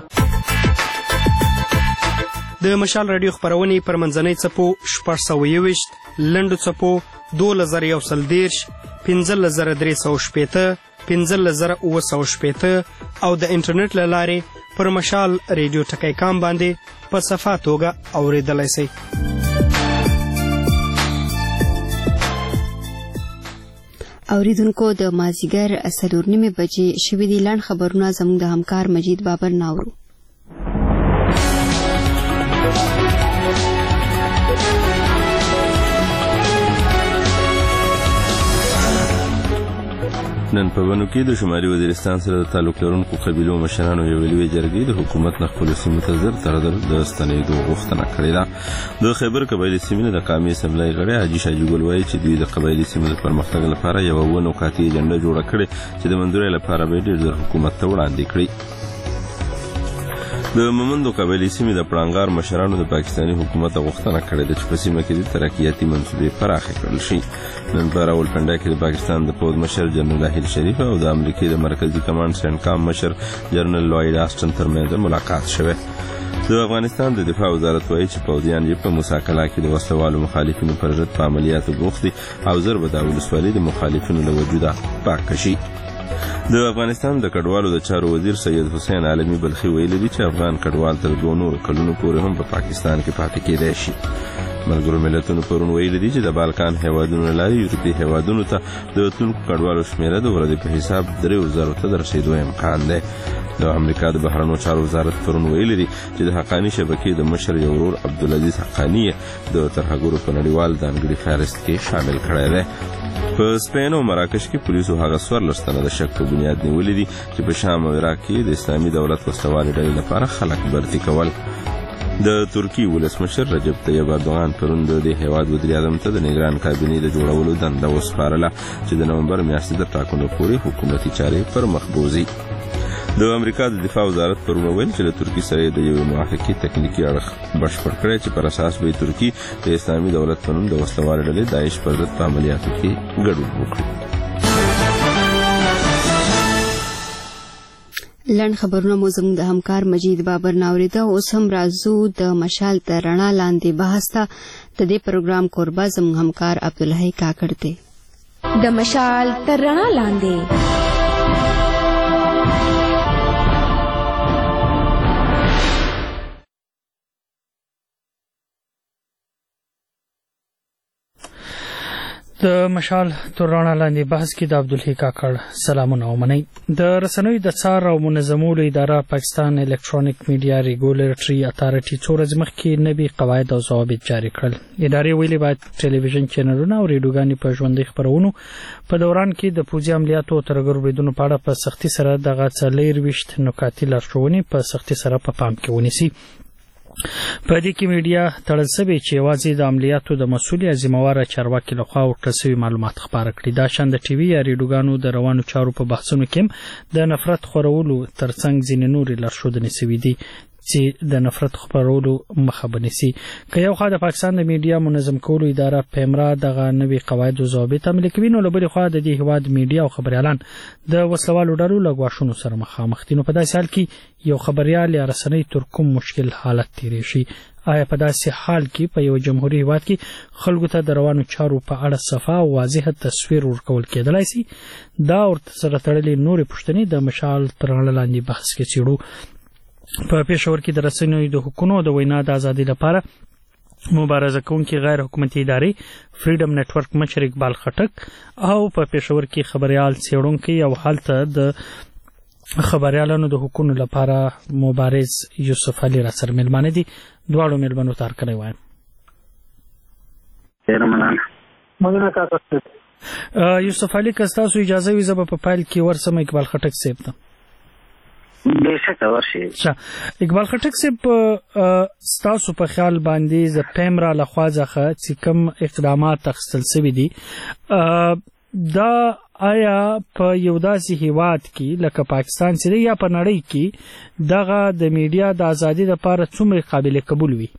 د مشال راډیو خپرونې پر منځنۍ څپو شپږ سوه یوویشت، لنډو څپو دولس زره یو سل دېرش، پنځلس زره درې سوه شپېته، پنځلس زره اووه سوه شپېته او د انټرنیټ له لارې پر مشال ریډیو ټکی کام باندې په صفا توګه اورېدلی سئ. اوریدونکو د مازیګر څلور نیمې بجې شوي دي. لنډ خبرونه زموږ د همکار مجید بابر ناورو. نن په بنو کې د شمالي وزیرستان سره د تعلق لرونکو قبیلو مشرانو یوې لویې جرګې د حکومت نه خپلو سیمو ته زر تر زر د ستنېدو غوښتنه کړې ده. د خیبر قبایلي سیمې د قامي اسمبلۍ غړی حاجي شاجي ګل وایي چې دوی د قبایلي سیمو د پرمختګ لپاره یوه اووه نقاطي اجنډه جوړه کړې چې د منظورۍ لپاره به یې ډېر زر حکومت ته وړاندې کړي. د مومندو قبایلي سیمې د پړانګار مشرانو د پاکستاني حکومت غوښتنه کړې ده چې په سیمه کې د ترقیاتي منصوبې پراخې کړل شي. نن په راولپنډۍ کې د پاکستان د پوځ مشر جنرال اهیل شریف او د امریکې د مرکزي کمانډ سینټکام مشر جنرال لوید آسټن ترمنځ ملاقات شوی. د افغانستان د دفاع وزارت وایي چې پوځیان یې په موسی کلا کې د وسلوالو مخالفینو پر ضد په عملیاتو بوخت دي او زر به دا ولسوالي د مخالفینو له وجوده پاکه شي. د افغانستان د کډوالو د چارو وزیر سید حسین عالمي بلخي ویلي دي چې افغان کډوال تر دوه نورو کلونو پورې هم په پاکستان کې پاتې کېدای شي. ملګرو ملتونو پرون ویلي دي چې د بالکان هیوادونو له لارې یورپي هیوادونو ته د وتونکو کډوالو شمېره د ورځې په حساب دریو زرو ته د رسېدو امکان دی. د امریکا د بهرنیو چارو وزارت پرون ویلي دي چې د حقاني شبکې د مشر یو ورور عبدالعزیز حقاني د ترهګرو په نړیوال ځانګړي فهرست کې شامل کړی دی. په سپین او مراکش کې پولیسو هغه څوارلس تنه د شک په بنیاد نیولي دي چې په شام او عراق کې د اسلامي دولت وسلوالې ډلې لپاره خلک برتي کول. د ترکي ولسمشر رجب طیب اردوغان پرون د دې هیواد وزیر اعظم ته د نگران کابینې د جوړولو دنده وسپارله چې د نومبر میاشتې تر ټاکنو پورې حکومتي چارې پر مخ بوځي. د امریکا د دفاع وزارت پرون وویل چې له ترکي سره د یوې موافقې تکنیکي اړخ بشپړ کړی چې پر اساس به ترکي د اسلامي دولت په نوم د وسلوالې ډلې داعش پر ضد په عملیاتو کې ګډون وکړي. لنډ خبرونه مو زموږ د همکار مجید بابر ناورېده. اوس هم راځو د مشال تر رڼا لاندې بحث ته. د دې پروګرام کوربه زموږ همکار عبدالحی کاکړ دی. د مشال تر رڼا لاندې د مشال تر رڼا لاندې بحث کې د عبدالحی کاکړ سلامونه ومنئ. د رسنیو د څار او منظمولو اداره پاکستان الکترونیک میډیا ریګولیټري اتارټي څو ورځې مخکې نوي قواعد او ضوابط جاري کړل. ادارې ویلي باید ټلویزیون چینلونه او ریډیوګانې په ژوندۍ خپرونو په دوران کې د پوځي عملیاتو او ترهګرو بریدونو په اړه په سختۍ سره دغه څلېرویشت نکاتي لارښوونې په سختۍ سره په پام کې ونیسي. په دې کې میډیا تړل شوې چې یوازې د عملیاتو د مسؤل یا ذمہواره چارواکي لخوا ورکړل شوي معلومات خپاره کړي. دا شان د ټي وي یا ریډیوګانو د روانو چارو په بحثونو کې د نفرت خورولو ترڅنګ ځینې نورې لارښودنې شوي دي چې د نفرت خپرولو مخه بنیسي. که یو خوا د پاکستان د میډیا منظم کولو اداره پیمرا دغه نوي قواعد او ضوابط عملي کوي، نو له بلې خوا د دې هیواد میډیا او خبریالان د وسلوالو ډلو له ګواښونو سره مخامخ دي. نو په داسې حال کې یو خبریال یا رسنۍ تر کوم مشکل حالت تیری شي؟ آیا په داسې حال کې په یو جمهوریت هیواد کې خلکو ته د روانو چارو په اړه صفا او واضح تصویر ورکول کېدلای شي؟ دا ورته سره تړلې نورې پوښتنې د مشال تر رڼا لاندې بحث کې څېړو. په پېښور کې د رسنیو د حقونو د وینا د ازادۍ لپاره مبارزه کوونکي غیر حکومتي ادارې فریډم نتورک مشر اقبال خټک او په پېښور کې خبريال څېړونکي او هلته د خبريالانو د حقونو لپاره مبارز یوسف علي را سره ملمانه دي. دواړو ملمنو تار کړی وایم. مننه کاکا. یوسف علي که ستاسو اجازه وي زه به په پیل کې ورسم اقبال خټک صاحب ته. بېشکه ورشي. اقبال خټک صاحب ستاسو په خیال باندې د پیمرا لخوا څخه چې کوم اقدامات اخیستل شوي دي دا آیا په یو داسې هیواد کې لکه پاکستان چې دی یا په نړۍ کې دغه د میډیا د ازادي لپاره څومره قابل قبول وي؟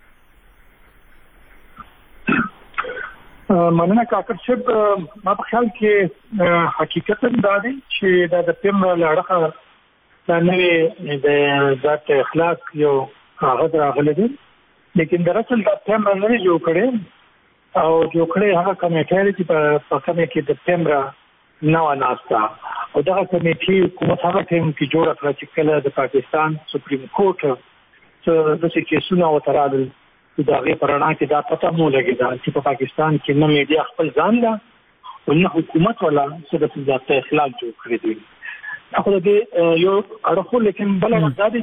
مننه کاکر صاحب، ما په خیال کې حقیقت دا دی چې دا د پیمرا له اړخه دا نوې د ذات اخلاق یو کاغذ راغلی دی، لیکن دراصل دا پیمرا نه جوړ کړی او جوړ کړی هغه کمیټه چې په کومه کې د پیمرا نو ناستا او دغه کمیټه حکومت هغه ټیم کې جوړ کړ چې کله د پاکستان سپریم کورټ څه د څه کیسونه وترادل دا غي پرانا کې دا پته مو لګیدا چې په پاکستان کې نه میډیا خپل ځان لا او نه حکومت ولا څه د ذات اخلاق جوړ کړی دی. خو دې یو اړخو لیکن بل وځي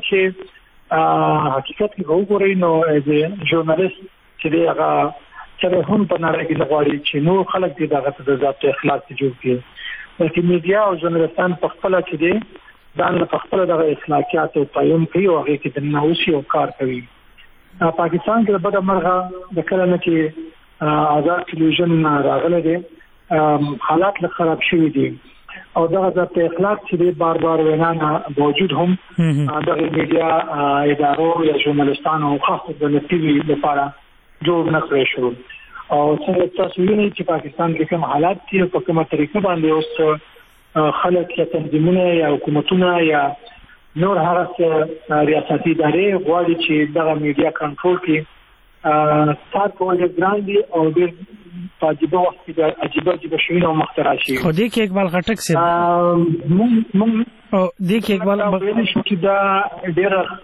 چې حقیقت کې وګورئ نو د ژورنالیست چې هغه چې هم په نړۍ کې لغواړي چې نو خلک دې دغه د ذات اخلاق جوړ کړي، بلکې میډیا او ژورنالیستان په خپل کې دي ځان په خپل دغه اخلاقیات او قیام کوي او هغه کې د نوښت او کار کوي. پاکستان کې د بده مرغه د کله نه چې آزاد ټلویزیون راغلی دی حالات له خراب شوي دي او دغه ذات اخلاق چې بار بار وینا باوجود هم دغه میډیا ادارو یا ژورنالیستانو خاصه د ټي وي لپاره جوړ نه کړی شو او څنګه تاسو وینئ چې پاکستان کې کوم حالات دي په کومه طریقه باندې اوس خلک یا تنظیمونه یا حکومتونه یا نور هغه ریاستي ادارې غواړي چې دغه میډیا کنټرول کړي کار کول ګران دي او ډېر عجیبه وخت کې عجیبه عجیبه شیونه مخترع شي. خو دې کې اقبال خټک صاحب مونږ مونږ دې کې اقبال ویل شو چې دا ډېر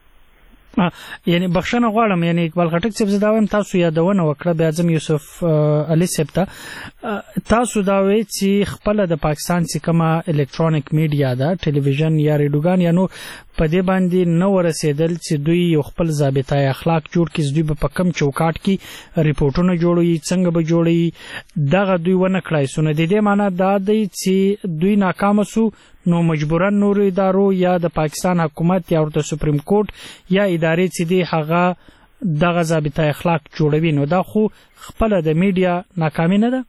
یعنی بخښنه غواړم، یعنی اقبال خټک صاحب زه دا وایم تاسو یادونه وکړه بیا ځم یوسف علي صاحب ته تاسو دا وایئ چې خپله د پاکستان چې کومه الکترونیک میډیا ده ټلویزیون یا ریډیوګان یا نو په دې باندې نه ورسېدل چې دوی یو خپل ضابطه اخلاق جوړ کړي، دوی به په کم چوکاټ کې ریپورټونه جوړوي څنګه به جوړوي دغه دوی ونه کړای سو. نو د دې معنی دا دی چې دوی ناکامه سو نو مجبورا نور ادارو یا د پاکستان حکومت یا ورته سپریم کورټ یا ادارې چې دی هغه دغه ضابطه اخلاق جوړوي. نو دا خو خپله د میډیا ناکامي نه ده؟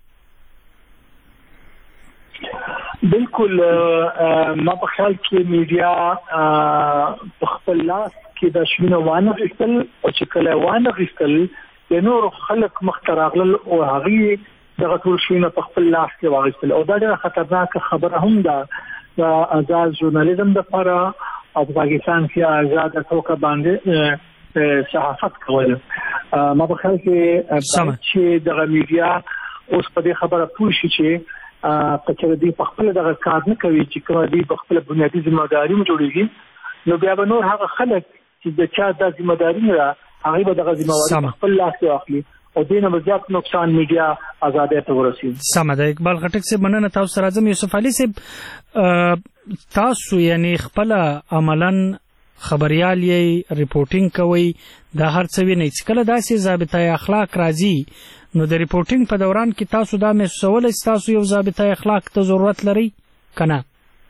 بالکل ما په خیال کې میډیا په خپل لاس کې د شنو وانه غوښتل او چې کله وانه غوښتل د نور خلک مختراغل او هغه دغه ټول شنو په خپل لاس کې واغستل او دا ډېره خطرناک خبره هم ده د آزاد ژورنالیزم لپاره او په پاکستان کې آزاد توګه باندې صحافت کول. ما په خیال کې چې دغه میډیا اوس په دې خبره پوه شي چې په چې دوی په خپل دغه کار نه کوي چې کوم دوی په خپل بنیادي ځمواري جوړیږي نو بیا به نور هغه خلک چې د چا د ځمواري نه هغه به دغه ځمواري خپل لاس کې اخلي او دینه مزيات نقصان میډیا آزادۍ ته ورسي. سم ده. اقبال خټک صاحب مننه تاسو سره اعظم یوسف علي صاحب تاسو یعنی خپل عملاً خبريال یې ریپورټینګ کوي دا هر څه ویني چې کله داسې ضابطه اخلاق راځي نو د ریپورټینګ په دوران کې تاسو دا محسوسول تاسو یو ضابطه اخلاق ته ضرورت لري کنه؟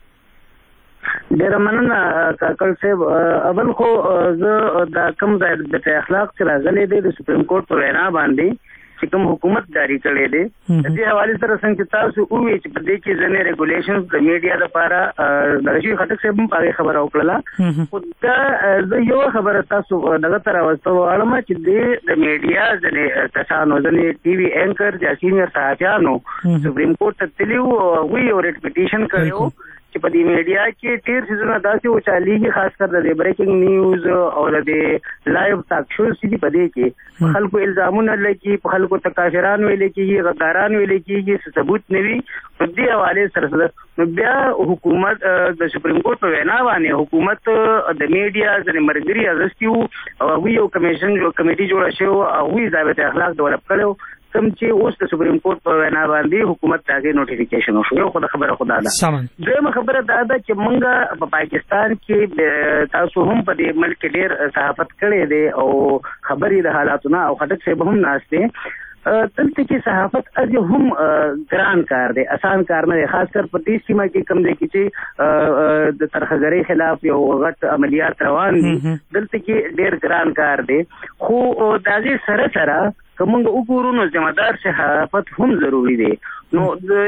ډېر مننه کاکل صاحب. اول خو زه د کوم ضابطه اخلاق چې راغلي دی د سپریم کورټ په وینا باندې چې کوم حکومت جاری کړی دی د دې حواله سره څنګه تاسو وایي چې په دې کې ځینې ریګولیشنز د میډیا لپاره د رشید خټک صاحب هم په خبره وکړه خو دا زه یو خبره تاسو دغه تر راوستو غواړم چې د میډیا ځینې کسانو ځینې ټي وي اینکر یا سینیئر صحافیانو سپریم کورټ ته تللي وو وی یو ریټ پټیشن کړی چې په دې میډیا کې ډېر څیزونه داسې وچالېږي خاص کر د بریکینګ نیوز او د لایو ټاک شوز چې په دې کې خلکو الزامونه لګي په خلکو تکاشران ویل کېږي غداران ویل کېږي ثبوت نه وي په دې حواله سره نو بیا حکومت د سپریم کورټ په وینا باندې حکومت د میډیا ځینې مرګري اغستي وو او هغوی یو کمیشن یو کمیټي جوړه شوې وه هغوی ضابطه اخلاق ډیولپ کړی کوم چې اوس د سپریم کورټ په وینا باندې حکومت ته نوټیفیکیشن وشو. یو خو د خبره خدا ده. دویمه خبره دا ده چې موږ په پاکستان کې تاسو هم په دې ملک کې ډېر صحافت کړی دی او خبرې د حالاتونه او خټک صاحب هم ناست دی دلته کې صحافت از هم ګران کار دی، اسان کار نه دی، خاص کر په دې سیمه کې کم دی چې د ترهګرۍ خلاف یو غټ عملیات روان دي، دلته کې ډېر ګران کار دی. خو د هغې سره سره که موږ وګورو نو ذمہدار صحافت هم ضروري دی. نو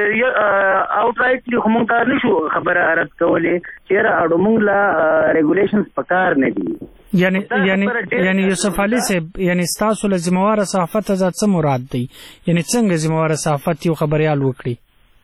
اوټ رایټلی خو موږ ته نشو خبره رد کولی چې یاره اړو موږ له ریګولیشنز پکار نه دي. یعنی یعنی یعنی یوسف علي صاحب، یعنی ستاسو له ذمہواره صحافت ازاد څه مراد دی؟ یعنی څنګه ذمہواره صحافت یو خبریال وکړي؟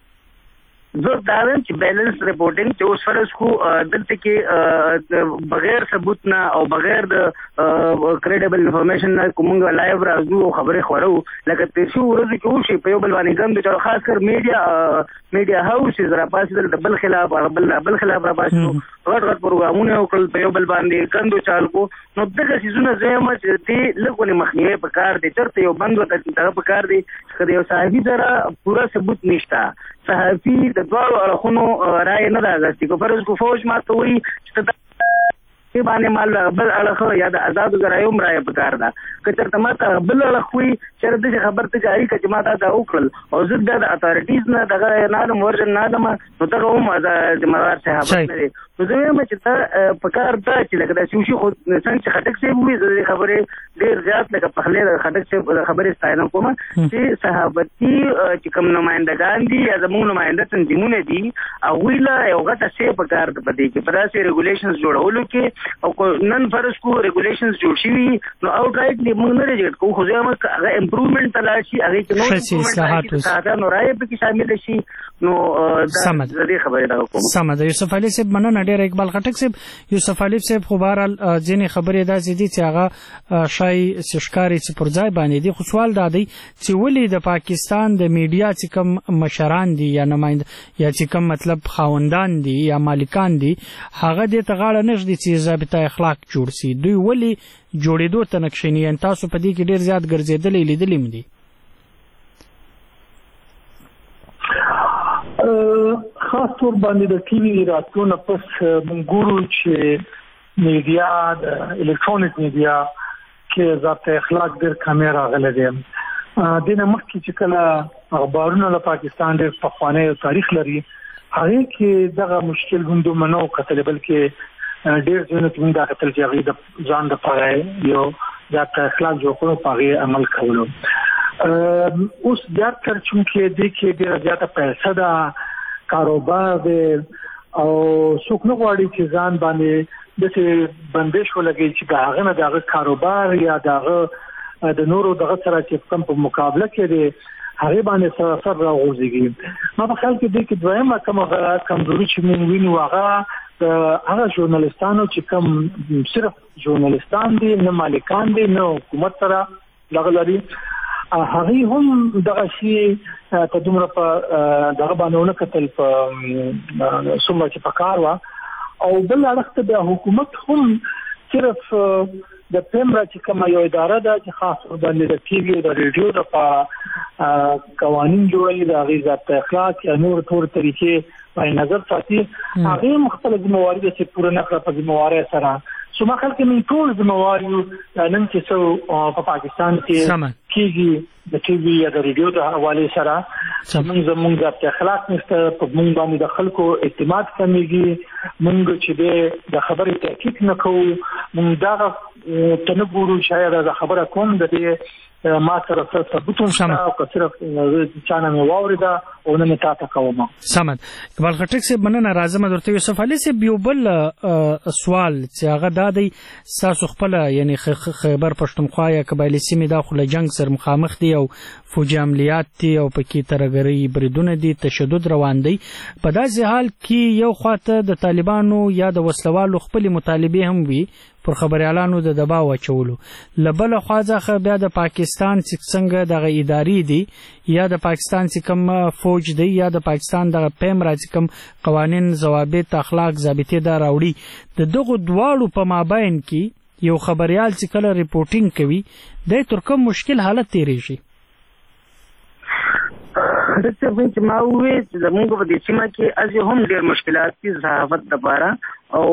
زه دا وایم چې بیلنس رپورټینګ چې اوس فرض کو دلته کې بغیر ثبوت نه او بغیر د کریډیبل انفارمیشن نه کومه لایو راځو او خبرې خورو لکه تیر شو ورځ کې وشي په یو بل باندې ګم چې خاص کر میډیا میډیا هاوسز را پاسې د بل خلاف بل بل خلاف را پاسې غټ غټ پروګرامونه وکړل په یو بل باندې ګندو چال کو نو دغه سيزونه زما چې دې لګونه مخنیوي په کار دي چرته یو بند وته دغه په کار دي چې یو صحافي سره پورا ثبوت نشته. صحافي د دوه اړخونو رائے نه راغستې کو فرض کو فوج ماته وي چې کې باندې مال بل اړخ یا د آزاد ذرایعو رائے پکار ده که چېرته ماته بل اړخ وي چې دغه خبر ته جاری کړي چې ماته دا وکړل او زه د اتارټیز نه دغه نه د مورجن نه دم نو دغه هم ذمہدار صحافت نه دي. نو زه وایم چې ته پکار ده چې لکه د شوشي خو څنګه چې خټک صاحب وي زه خبرې ډېر زیات لکه پخلی د خټک صاحب خبرې ستاینه کوم چې صحافتي چې کوم نمایندګان دي یا زموږ نماینده تنظیمونه دي هغوی له یو غټه شی پکار ده په دې کې په داسې ریګولیشنز جوړولو کې او نن فرض کو ریګولیشنز جوړ شوي نو اوټ رایټلی موږ نه ریجیکټ کوو خو زه وایم که هغه امپروومنټ ته لاړ شي هغې کې نور امپروومنټ نو رایې پکې شامله شي نو د دې خبرې دغه کوم. سمه ده. یوسف علي صاحب مننه ډېر. اقبال خټک صاحب، یوسف علي صاحب خو بهرحال ځینې خبرې داسې دي چې هغه شای ښکاري چې پر ځای باندې دي، خو سوال دا دی چې ولې د پاکستان د میډیا چې کوم مشران دي یا نماینده یا چې کوم مطلب خاوندان دي یا مالکان دي هغه دې ته غاړه نه ږدي چې ضابطه اخلاق جوړ سي، دوی ولې جوړېدو ته نه کښېني؟ یعنې تاسو په دې کې ډېر زیات ګرځېدلی لیدلي م دي. خاص طور باندې د ټي وي راتلو نه پس موږ ګورو چې میډیا د الکترونیک میډیا کې ضابطه اخلاق ډېر کمې راغلی دی. دې نه مخکې چې کله اخبارونه له پاکستان ډېر پخوانی تاریخ لري هغې کې دغه مشکل هم دومره نه و کتلی، بلکې ډېر ځایونه کې موږ دا کتل چې هغوی د ځان دپاره یو ضابطه اخلاق جوړ کړو په هغې عمل کولو. اوس زیات تر چونکې دې کې ډېره زیاته پیسه ده، کاروبار دی او څوک نه غواړي چې ځان باندې داسې بندش ولګوي چې د هغه نه د هغه کاروبار یا د هغه د نورو دغه سره چې کوم په مقابله کې دی هغې باندې سراسر راغورځېږي. ما په خیال کې دې کې دویمه کومه کمزوري چې موږ وینو هغه د هغه ژورنالستانو چې کوم صرف ژورنالستان دي، نه مالکان دي، نه حکومت سره دغه لري، هغې هم دغه شي ته دومره په دغه باندې ونه کتل په څومره چې په کار وه. او بل اړخ ته بیا حکومت هم صرف د پیمرا چې کومه یو اداره ده چې خاص باندې د ټي وي او د ریډیو دپاره قوانین جوړوي، د هغې ضابطه اخلاق یا نور طور طریقې باندې نظر ساتي، هغې هم خپله ذمهواري ده چې پوره نه کړه په ذمهوارۍ سره. سو ما خلک من ټول ذمہوار یو نن چې څو په پاکستان کې کېږي د ټي وي یا د ریډیو د حوالې سره موږ زموږ ضابطه اخلاق نشته، په موږ باندې د خلکو اعتماد کمیږي، موږ چې د خبرې تحقیق نه کوو، موږ دغه ته نه ګورو شاید دا خبره کوم د دې ما سره څه ثبوت هم شته او که صرف چا نه مې واورېده او نه مې تا ته کوم. سمد. اقبال خټک صاحب مننه. راځم درته یوسف علي صاحب یو بل سوال چې هغه دا دی ستاسو خپله یعنې خیبر پښتونخوا یا قبایلي سیمې دا خو له جنګ سره مخامخ دي او فوجي عملیات دي او پکې ترهګرۍ بریدونه دي، تشدد روان دی. په داسې حال کې یو خواته د طالبانو یا د وسلوالو خپلې مطالبې هم وي پر خبریالانو د دباو اچولو، له بله خوا څخه بیا د پاکستان چې څنګه دغه ادارې دي یا د پاکستان چې کوم فوج دی یا د پاکستان دغه پیمرا چې کوم قوانین، ضوابط، اخلاق، ضابطې دا راوړي، د دغو دواړو په مابین کې یو خبریال چې کله ریپورټینګ کوي دی تر کوم مشکل حالت تېرېږي؟ چې ما وویل چې زموږ په دې سیمه کې هسې هم ډېر مشکلات دي صحافت دپاره، او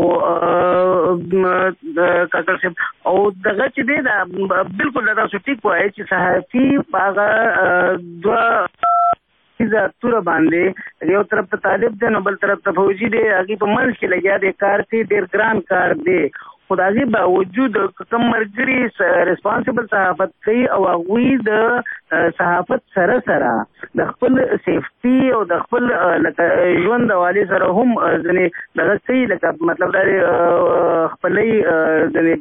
کاکل صاحب او دغه چې دی دا بالکل دا ټیک وایي چې صحافي هغه دوه دا تور باندې یو طرف ته طالب دی نو بل طرف ته فوجي دی هغه په منځ کې لګیا دی کار کوي ډیر ګران کار دی خدای باوجود کوم مرګري ریسپانسیبل صحافت کوي او هغه د صحافت سره سره د خپل سیفټي او د خپل لکه ژوند حواله سره هم ځنې دغه کوي لکه مطلب دا خپلې ځنې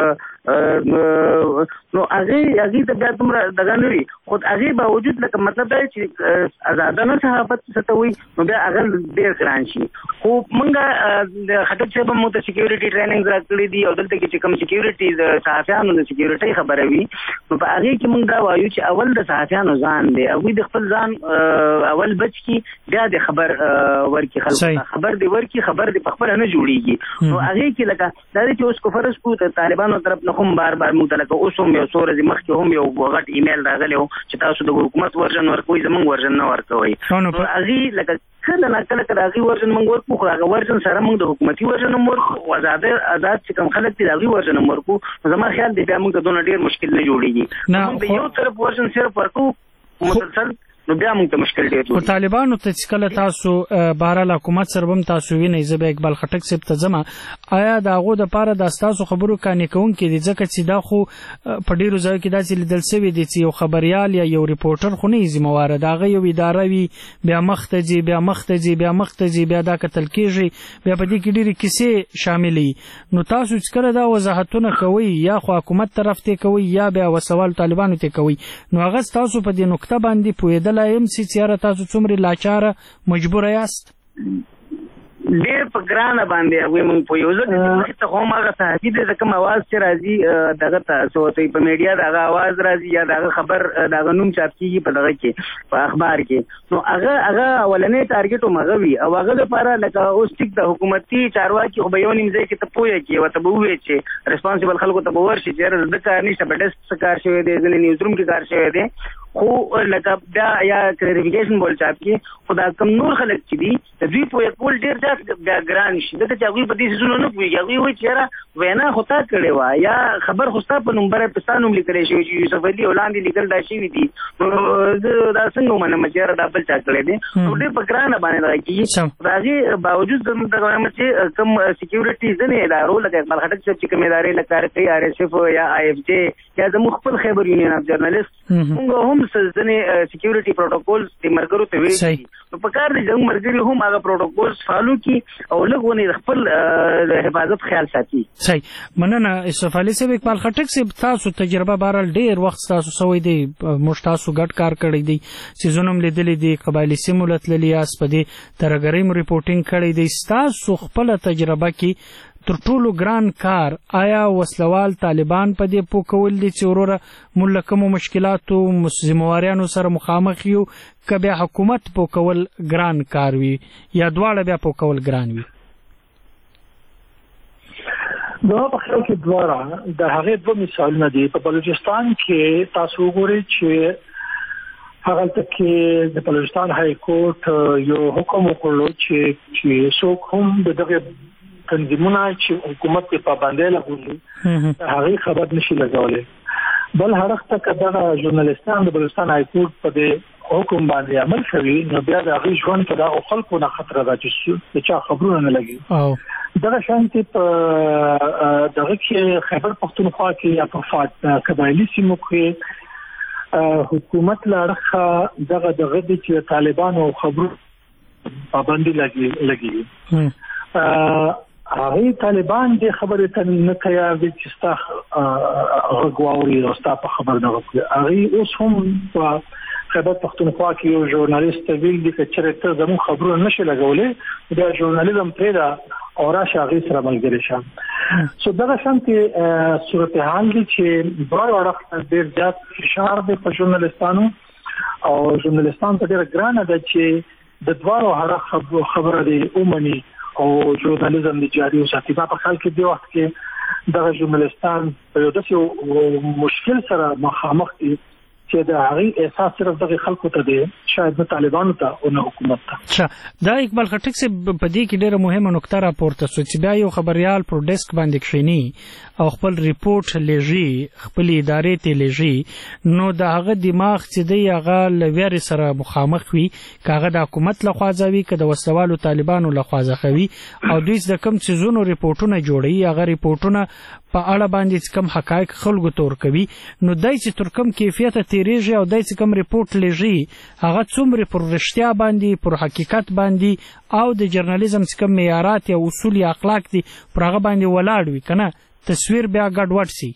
نو هغه هغه د بیا تمره دغه نوي خو هغه باوجود لکه مطلب دا چې آزادانه صحافت ستوي نو بیا هغه ډیر ګران شي خو مونږه د خټک صاحب مو ته سکیورټي ټریننګ راکړي دي او دلته کې کوم سکیورټي د صحافیانو د سکیورټي خبره وي نو په هغه کې مونږ دا وایو چې اول د صحافیانو ځان دی او د خپل ځان اول بچ کی بیا د خبر ورکی خلک خبر دی ورکی خبر دی په خپل نه جوړیږي نو هغه کې لکه دا چې اوس کو فرض کو د طالبانو طرف نه هم بار بار مونږ لکه اوس هم یو سورې مخکې هم یو غټ ایمیل راغلی و چې تاسو د حکومت ورژن ورکوي زمونږ ورژن نه ورکوي نو هغه لکه کله نه کله کله هغه ورژن مونږ ورکو خو هغه ورژن سره مونږ د حکومتي ورژن ورکو آزاد آزاد چې کوم خلک دي هغه ورژن ورکو زما خیال دی بیا موږ دونه ډیر مشکل نه جوړیږي نو یو طرف ورژن صرف ورکو مسلسل نو بیا موږ ته مشکل ډیر جوړ طالبانو ته چې کله تاسو بهرال حکومت سره هم تاسو وینئ زه به اقبال خټک صاحب ته ځم آیا د هغو دپاره د ستاسو خبرو قانع کوونکي دي ځکه چې دا خو په ډېرو ځایو کې داسې لیدل سوي دي چې یو خبریال یا یو ریپورټر خو نه یي ذمهواره د هغه یو اداره وي بیا مخته ځي بیا مخته ځي بیا مخته ځي بیا دا کتل کېږي بیا په دې کې ډېرې کیسې شاملې نو تاسو چې کله دا وضاحتونه کوئ یا خو حکومت طرف ته کوئ یا بیا وسوال طالبانو ته کوئ نو هغه ستاسو په دې نقطه باندې پوهېدلی یم چې چېرې تاسو څومره لاچاره مجبوره یاست ډېر په ګرانه باندې هغوی مونږ پوهېږو ځکه چې مخکې ته خو هم هغه صحافي دی د کوم اواز چې راځي دغه ته څه ورته په میډیا د هغه اواز راځي یا د هغه خبر د هغه نوم چاپ کېږي په دغه کې په اخبار کې نو هغه هغه اولنی ټارګېټ هم هغه وي او هغه لپاره لکه اوس ټیک د حکومتي چارواکي خو به یو نیم ځای کې ته پوهه کړي ورته به ووایي چې ریسپانسیبل خلکو ته به ورشي چې یاره د کار نشته په ډیسک څه کار شوی دی ځینې نیوز روم کې کار شوی دی خو لکه بیا یا کلیریفیکیشن بول چاپ کې خو دا کم نور خلک چې دي د دوی پوهه کول ډېر زیات بیا ګران شي ځکه چې هغوی په دې څیزونو نه پوهېږي هغوی وایي چې یاره وینا خو تا کړې وه یا خبر خو ستا په نومبر په ستا نوم لیکلی شوی چې یوسف علي او لاندې لیکل دا شوي دي نو زه دا څنګه ومنم چې یاره دا بل چا کړی دی نو ډېر په ګرانه باندې دغه کېږي د هغې باوجود زموږ دغه وایم چې کوم سکیورټي ځینې ادارو لکه اقبال خټک صاحب چې کوم ادارې لکه کار کوي آر ایس ایف یا آی ایف جې یا زموږ خپل خیبر یونین اف جرنالست موږ هم ځینې سکیورټي پروتوکولز د مرګرو ته ویل دي نو په کار دی زموږ مرګري هم هغه پروتوکولز فالو کړي او لږ ونې خپل حفاظت خیال ساتي صحیح مننه یوسف علي صاحب اقبال خټک صاحب تاسو تجربه بهرحال ډېر وخت تاسو سوی دی موږ تاسو ګډ کار کړی دی څیزونه هم لیدلي دي قبایلي سیمو له تللي یاست په دې ترهګرۍ مو ریپورټینګ کړی دی ستاسو خپله تجربه کې تر ټولو ګران کار آیا وسلوال طالبان په دې پوه کول دي چې وروره موږ له کومو مشکلاتو ذمهواریانو سره مخامخ یو که بیا حکومت پوه کول ګران کار وي یا دواړه بیا پوه کول ګران وي دا په خیال کې دواړه د هغې دوه مثالونه دي په بلوچستان کې تاسو وګورئ چې هغلته کې د بلوچستان های کورټ یو حکم وکړلو چې چې څوک هم د دغه تنظیمونه چې حکومت په پابندۍ لګولي هغه خبر نشي لګولای بل هر وخت کې دا ژورنالیستان د بلوچستان های کورټ په دې حکم باندې عمل کوي نو بیا د هغه ژوند ته د خلکو نه خطر راځي چې چا خبرونه نه لګي دا شانتي په دغه کې خیبر پختونخوا کې یا په قبایلي سیمو کې حکومت لارخه دغه دغه چې طالبانو خبرو پابندي لګي لګي هغه طالبان دې خبرې ته نه تیار دي چې ستا غواړي او ستا په خبر نه وکړي هغه اوس هم په خیبر پختونخوا کې یو ژورنالیست ویل دي چې چېرته زموږ خبرونه نشي لګولې دا ژورنالیزم پرېږده او راشه هغې سره ملګری شه سو دغه شانتې صورتحال دي چې دواړو اړخ ډېر زیات فشار دی په ژورنالیستانو او ژورنالیستان ته ډېره ګرانه ده چې د دواړو اړخ خبره دی ومني او ژورنالیزم دی جاري وساتي په خیال کې دې وخت کې دغه ژورنالیستان په یو داسې مشکل سره مخامخ دي چې د هغه احساس صرف دغه خلکو ته دی شاید د طالبانو ته او نه حکومت ته. ښه دا اقبال خټک صاحب په دې کې ډېره مهمه نکته راپورته شوه چې بیا یو خبریال پر ډیسک باندې کښیني او خپل ریپورت لېږي خپل ادارې ته لېږي نو د هغه دماغ چې دی هغه له ویرې سره مخامخ وي که هغه د حکومت لخوا ځوي که د وسلوالو طالبانو لخوا ځخوي او دوی د کوم څیزونو ریپورټونه جوړوي هغه ریپورټونه په اړه باندې کوم حقایق خلکو ته ورکوي نو دای چې تر کوم کیفیته تیریږي او دای چې کوم ریپورټ لېږي هغه څومره پر رښتیا باندې پر حقیقت باندې او د جرنالیزم چې کوم معیارات یا اصول یا اخلاق دي پر هغه باندې ولاړ وي که نه تصویر بیا ګډوډ سي.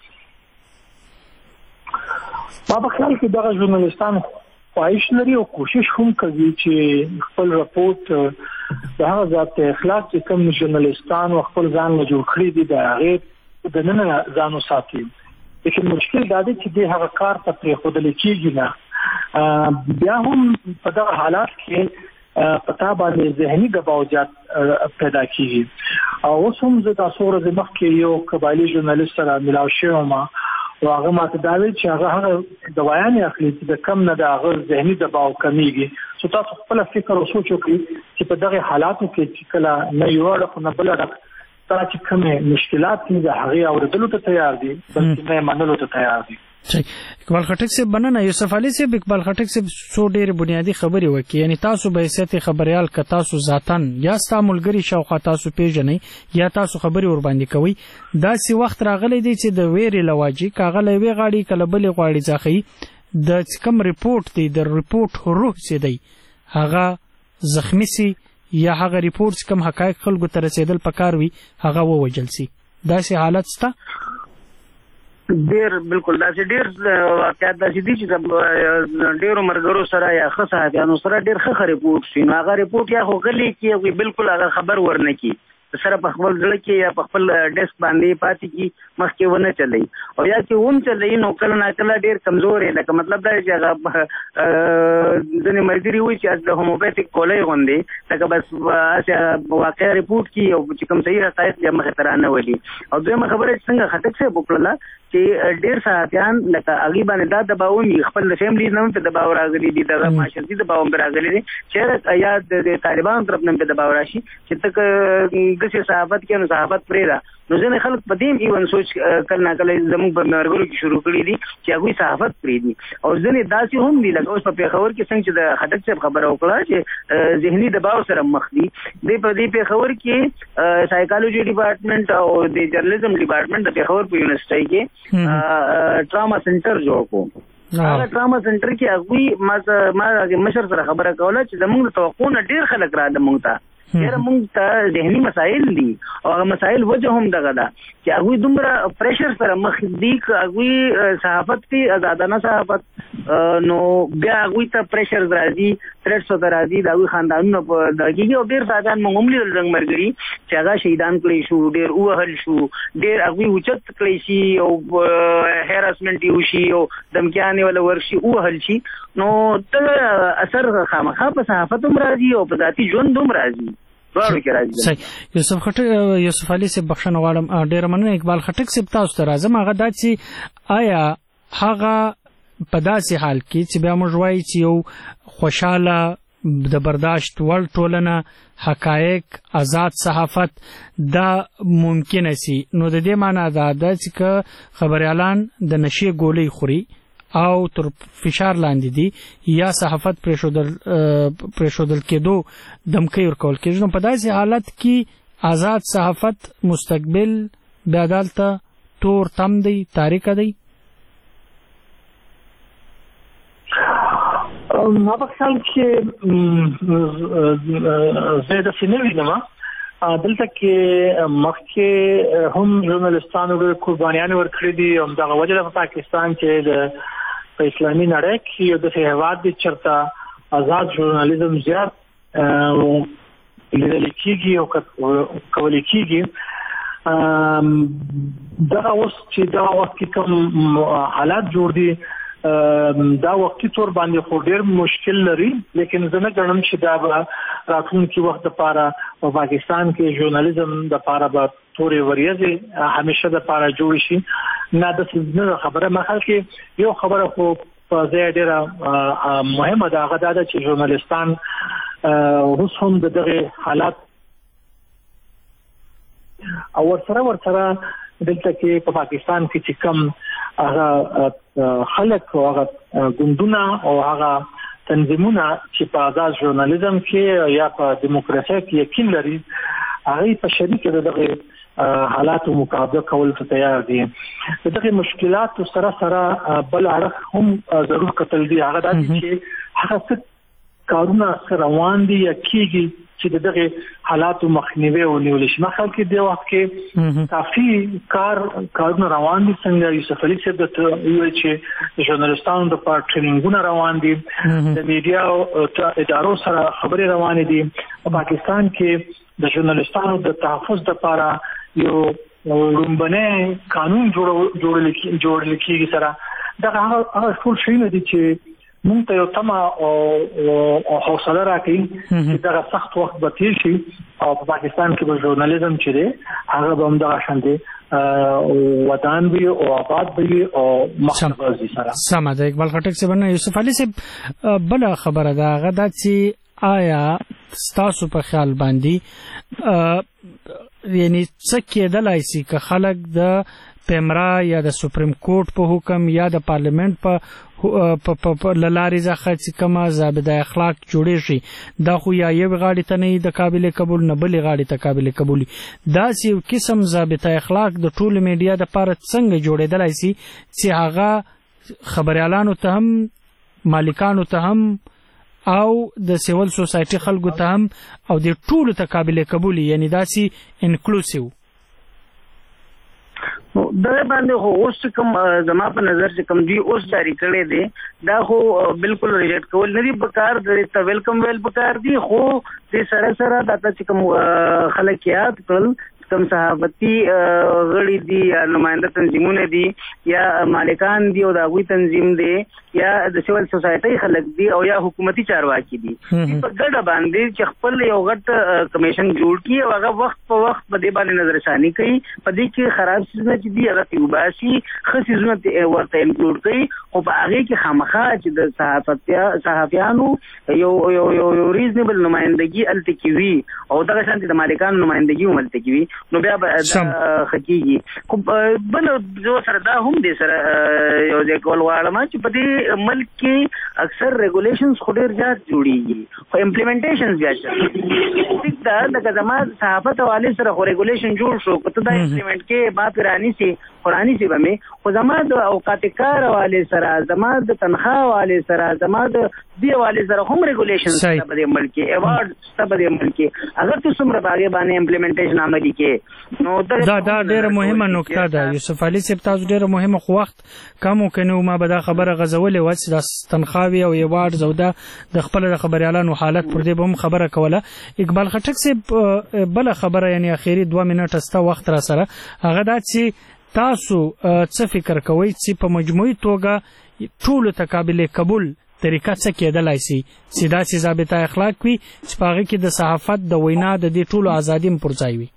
ما په خیال کې دغه ژورنالیستان خواهش لري او کوشش هم کوي چې خپل راپورټ د هغه ذات اخلاق چې کوم ژورنالیستان او خپل ځان له جوړ کړی دي د هغه د نن ځانو ساتي. لیکن مشکل دا دی چې د هغه کار ته پرې خودل کېږي نه بیا هم په دغه حالات کې پتا باندې ذهني دباو زیات پیدا کیږي او اوس هم زه تاسو ورځ مخکې یو قبایلی ژورنالیست سره ملاو شوم او هغه ماته دا ویل چې هغه هغه د ویان اخلي چې د کم نه د هغه ذهني دباو کمیږي سو تاسو خپل فکر او سوچ وکړئ چې په دغه حالاتو کې چې کله نه یو اړخ نه بل اړخ تر چې کومه مشکلات دي هغه اوریدلو ته تیار دي بلکې نه منلو ته تیار دي. اقبال خټک صاحب بننه یوسف علي صاحب اقبال خټک صاحب څو ډېر بنیادی خبرې وکړي یعنی تاسو به حیثیت خبريال ک تاسو ذاتن یا ستاسو ملګری شاوخوا تاسو پیژنئ یا تاسو خبري ور باندې کوي دا سی وخت راغلی دی چې د ویرې لواجی کاغله وی غاړي کله بلې غاړي ځخی د کوم ریپورت دی د ریپورت روح سي دی هغه زخمی سي یا هغه ریپورت کوم حقایق خلکو ته رسیدل پکار وي هغه ووجل سي دا سی حالت ستا ډیر بالکل دا چې ډیر واقعیت دا چې دي چې ډیرو مرګرو سره یا خصاحتانو سره ډیر ښه ریپورت شي نو هغه ریپورت یا خو غلي کې بالکل هغه خبر ورنکي سره په خپل ځل کې یا په خپل ډیسک باندې پاتې کی مخکې ونه چلی او یا چې هم چلی نو کله نه کله ډیر کمزور دی لکه مطلب دا چې هغه ځنې ملګري وي چې د هوموپیتیک کولای غوندي لکه بس واقع ریپورت کی او چې کوم صحیح حقایق یې مخې ته رانه ولي او دویمه خبره څنګه خټک صاحب وکړله چې ډیر صحافیان لکه هغې باندې دا دباو خپل فیملی نه هم په دباو راغلي دي دغه معاشرتي دباو هم راغلي دي چې یا د طالبانو طرف نه په دباو راشي چې ته دغه صحافت کې نو صحافت پرې ده نو ځینې خلک په دې ایون سوچ کله نه کله زموږ په مرګرو کې شروع کړي دي چې هغوی صحافت پرې دي او ځینې داسې هم دي لکه اوس په پېښور کې څنګه چې د خټک صاحب خبره وکړه چې ذهني دباو سره مخ دي دی په دې پېښور کې سایکالوجي ډپارټمنټ او د جرنالیزم ډپارټمنټ د پېښور په یونیورسيټي کې ټراما سنټر جوړ کړو هغه ټراما سنټر کې هغوی ما ما مشر سره خبره کوله چې زموږ د توقع نه ډېر خلک راغله موږ ته یاره موږ ته ذهني مسایل دي او هغه مسایل وجه هم دغه ده چې هغوی دومره پریشر سره مخ دي که هغوی صحافت کې ازادانه صحافت نو بیا هغوی ته پریشر راځي تھریټس ورته راځي د هغوی خاندانونه په دغه کېږي او ډېر صحافیان موږ هم لیدل زموږ ملګري چې هغه شهیدان کړی شو ډېر ووهل شو ډېر هغوی اوچت کړی شي او هراسمنټ یې وشي او دمکیانې وله ورشي ووهل شي نو ته اثر خامخا په صحافت هم راځي او په ذاتي ژوند هم راځي صحیح یوسف خټک یوسف علي صاحب بخښنه غواړم ډېره مننه اقبال خټک صاحب تاسو ته راځم هغه دا چې آیا هغه په داسې حال کې چې بیا موږ وایو چې یو خوشحاله د برداشت وړ ټولنه حقایق آزاد صحافت دا ممکنه سي نو د دې معنی دا ده چې که خبریالان د نشې ګولۍ خوري او تر فشار لاندې دي یا صحافت پرېښودل پرېښودل کېدو دمکۍ ورکول کېږي نو په داسې حالت کې آزاد صحافت مستقبل بیا دلته تور تم دی تاریکه دی ما په خیال کې زه داسې نه وینم دلته کې مخکې هم ژورنالستانو قربانیانې ورکړي دي همدغه وجه ده په پاکستان چې د په اسلامي نړۍ کې یو داسې هېواد دی چېرته آزاد ژورنالیزم زیات لیدل کېږي او کولی کېږي دغه اوس چې دغه وخت کې کوم حالات جوړ دي دا وختي طور باندې خو ډېر مشکل لري لیکن زه نه ګڼم چې دا به راتلونکي وخت دپاره په پاکستان کې ژورنالیزم دپاره به تورې وریځې همیشه دپاره جوړې شي نه داسې نه خبره ما خیال کې یو خبره خو په ځای ډېره مهمه ده هغه دا ده چې ژورنالستان اوس هم د دغه حالات او ورسره ورسره دلته کې په پاکستان کې چې کوم هغه خلک او هغه ګوندونه او هغه تنظیمونه چې په آزاد ژورنالیزم کې یا په دیموکراسي کې یقین لري هغه په شریک دغه حالاتو مقابله کول ته تیار دي. دغه مشکلات سره سره بل اړخ هم ضرور کتل دي هغه د چې هغه څه کارونه روان دي یا کیږي چې دغه حالاتو مخنیوي ونیول شي. مخکې کې د وخت کې کافي کار کارونه روان دي څنګه یوسف علي صاحب د ویل چې ژورنالستانو د پاره ټریننګونه روان دي د میډیا او ادارو سره خبري روان دي. په پاکستان کې د ژورنالستانو د تحفظ لپاره یو رومبنه قانون جوړ جوړل جوړل کیږي سره دا هغه ټول شي نه دي چې مونږ ته یو تمه او حوصله راکړي چې دا سخت وخت به تیر شي او په پاکستان کې به ژورنالیزم چې دی هغه به همدغه شانې ودان وي او آباد وي او مخ به ځي سره. سمه ده. اقبال خټک صاحب نه یوسف علي صاحب بله خبره ده هغه دا چې آیا ستاسو په خیال باندې یعنی څه کېدلای شي که خلک د پیمرا یا د سپریم کورټ په حکم یا د پارلیمنت په په لارې ځخه چې کومه ضابطه اخلاق جوړې شي دا خو یا یو غاړې ته نه د قابل قبول نه بلې غاړې ته قابل قبولي دا یو قسم ضابطه اخلاق د ټول میډیا د لپاره څنګه جوړېدلای شي چې هغه خبريالانو ته هم مالکانو ته هم او د سیول سوسایټي خلکو ته هم او د ټولو ته قابل قبولي یعنی دا سي انکلوسیو نو دا باندې خو اوس کوم زما په نظر چې کوم دی اوس جاری کړي دي دا خو بالکل ریجیکټ کول نه دي بکار د ویلکم ویل بکار دي خو د سره سره دا چې کوم خلک یاد کول کم صحافتي غړي دي یا نماینده تنظیمونه دي یا مالکان دي او د هغوی تنظیم دی یا د سیول سوسایټي خلک دي او یا حکومتي چارواکي دي په ګډه باندې چې خپل یو غټ کمیشن جوړ کړي او هغه وخت په وخت په دې باندې نظر ثاني کوي په دې کې خراب څه چې دي هغه تیوباسي خصيزونه ورته انکلود کوي او په هغه کې خامخا چې د صحافتیا صحافیانو یو یو یو ریزنبل نمائندګي التکوي او دغه شانتي د مالکانو نمائندګي هم التکوي نو بیا به خکېږي خو بل جو سره دا هم دي سره یو ځای کول غواړم چې په دې ملک کې اکثر ریګولیشنز خو ډېر زیات جوړیږي خو امپلیمنټیشنز بیا ټیک دا د زماد صحافت حواله سره خو ریګولیشن جوړ شو کته دا امپلیمنٹ کې بات رانی سي قرآنی سی بمه خو زماد اوقات کار حواله سره زماد تنخواه حواله سره زماد دی حواله سره هم ریګولیشنز په دې ملک کې ایوارډ په دې ملک کې اگر ته څومره باغې باندې امپلیمنټیشن عملي کې نو دا دا ډېره مهمه نکته ده یوسف علي صاحب تاسو ډېره مهمه خو وخت کم وکنو ما به دا خبره غزولې و چې د تنخواوي او ایوارډ زوده د خپل د خبريالانو حالت پر دې به هم خبره کوله. اقبال خټک صاحب بل خبره یعنی اخیری دوه منټه ستا وخت را سره هغه دا چې تاسو څه فکر کوئ چې په مجموعي توګه ټول ته قابل قبول طریقه څه کېدلای شي چې داسې ضابطه اخلاق وي چې په هغه کې د صحافت د وینا د دې ټولو ازادي هم پر ځای وي.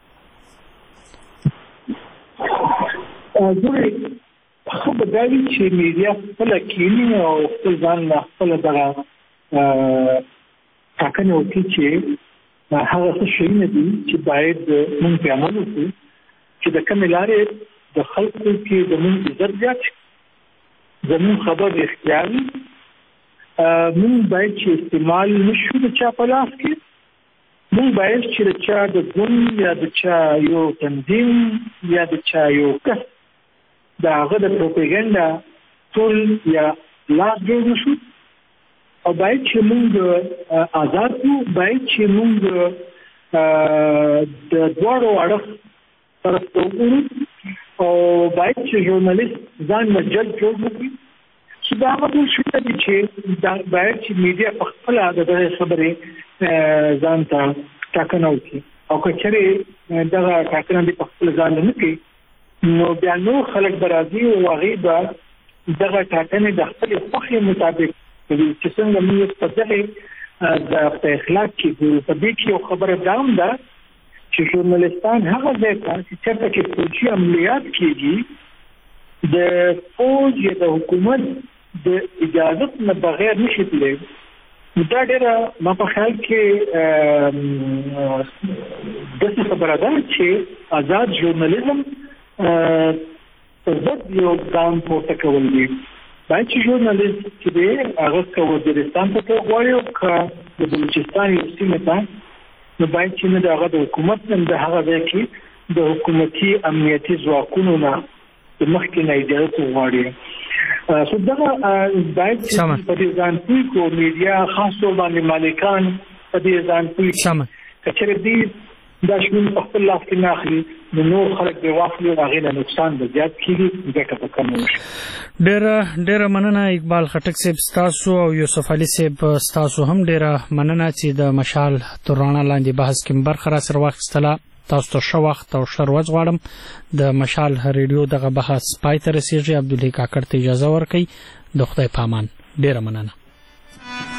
ګورئ خو به دا وي چې میډیا خپله کیني او خپل ځان له خپله دغه ټاکنې وکړي چې هغه څه شیونه دي چې باید موږ پرې عمل وکړو چې د کومې لارې د خلکو کې زموږ عزت زیات شي زموږ خبر اختیار وي موږ باید چې استعمال نه شو د چا په لاس کې موږ باید چې د چا د ګوند یا د چا یو تنظیم یا د چا یو کس د هغه د پروپاګاندا ټول یا لاس جوړ نشو او باید چې موږ آزاد وو باید چې موږ د دواړو اړخ طرف ته وګورو او باید چې ژورنالیست ځان مجل جوړ کړي چې دا هغه شی دی چې دا باید چې میډیا په خپل د دغه خبرې ځان ته ټاکنه وکړي او که چېرې دغه ټاکنه دې په خپل ځان نه کوي نو بیا نو خلک به راځي او هغوی به دغه ټاکنې د خپلې خوښې مطابق کوي چې څنګه موږ په دغې د په اخلاق کې ګورو په دې کې یو خبره دا هم ده چې ژورنالستان هغه ځای ته چې چېرته کې فوجي عملیات کېږي د فوج یا د حکومت د اجازه نه بغیر نشي تللی. دا ډېره ما په خیال کې داسې خبره ده چې آزاد ژورنالیزم ضد یو ګام پورته کول دي. باید چې ژورنالیست چې دی هغه که وزیرستان ته تګ غواړي او که د بلوچستان یو سیمې ته، نو باید چې نه د هغه د حکومت نه د هغه ځای کې د حکومتي امنیتي ځواکونو نه د مخکې نه اجازه وغواړي. سو دغه باید چې په دې ځان پوه کړو، میډیا خاصو باندې مالکان په دې ځان پوه کړي که چېرې دوی دا شمول په خپل لاس کې نه اخلي نو نور خلک به واخلي او هغې نه نقصان به زیات کېږي، ګټه به کمه وشي. ډېره ډېره مننه اقبال خټک صاحب ستاسو او یوسف علي صاحب ستاسو هم ډېره مننه چې د مشال تر رڼا لاندې بحث کې برخه راسره واخیستله. تاسو ته ښه وخت او ښه ورځ غواړم. د مشال ریډیو دغه بحث پای ته رسېږي. عبدالحی کاکړ ته اجازه ورکوئ. د خدای په امان. ډېره مننه.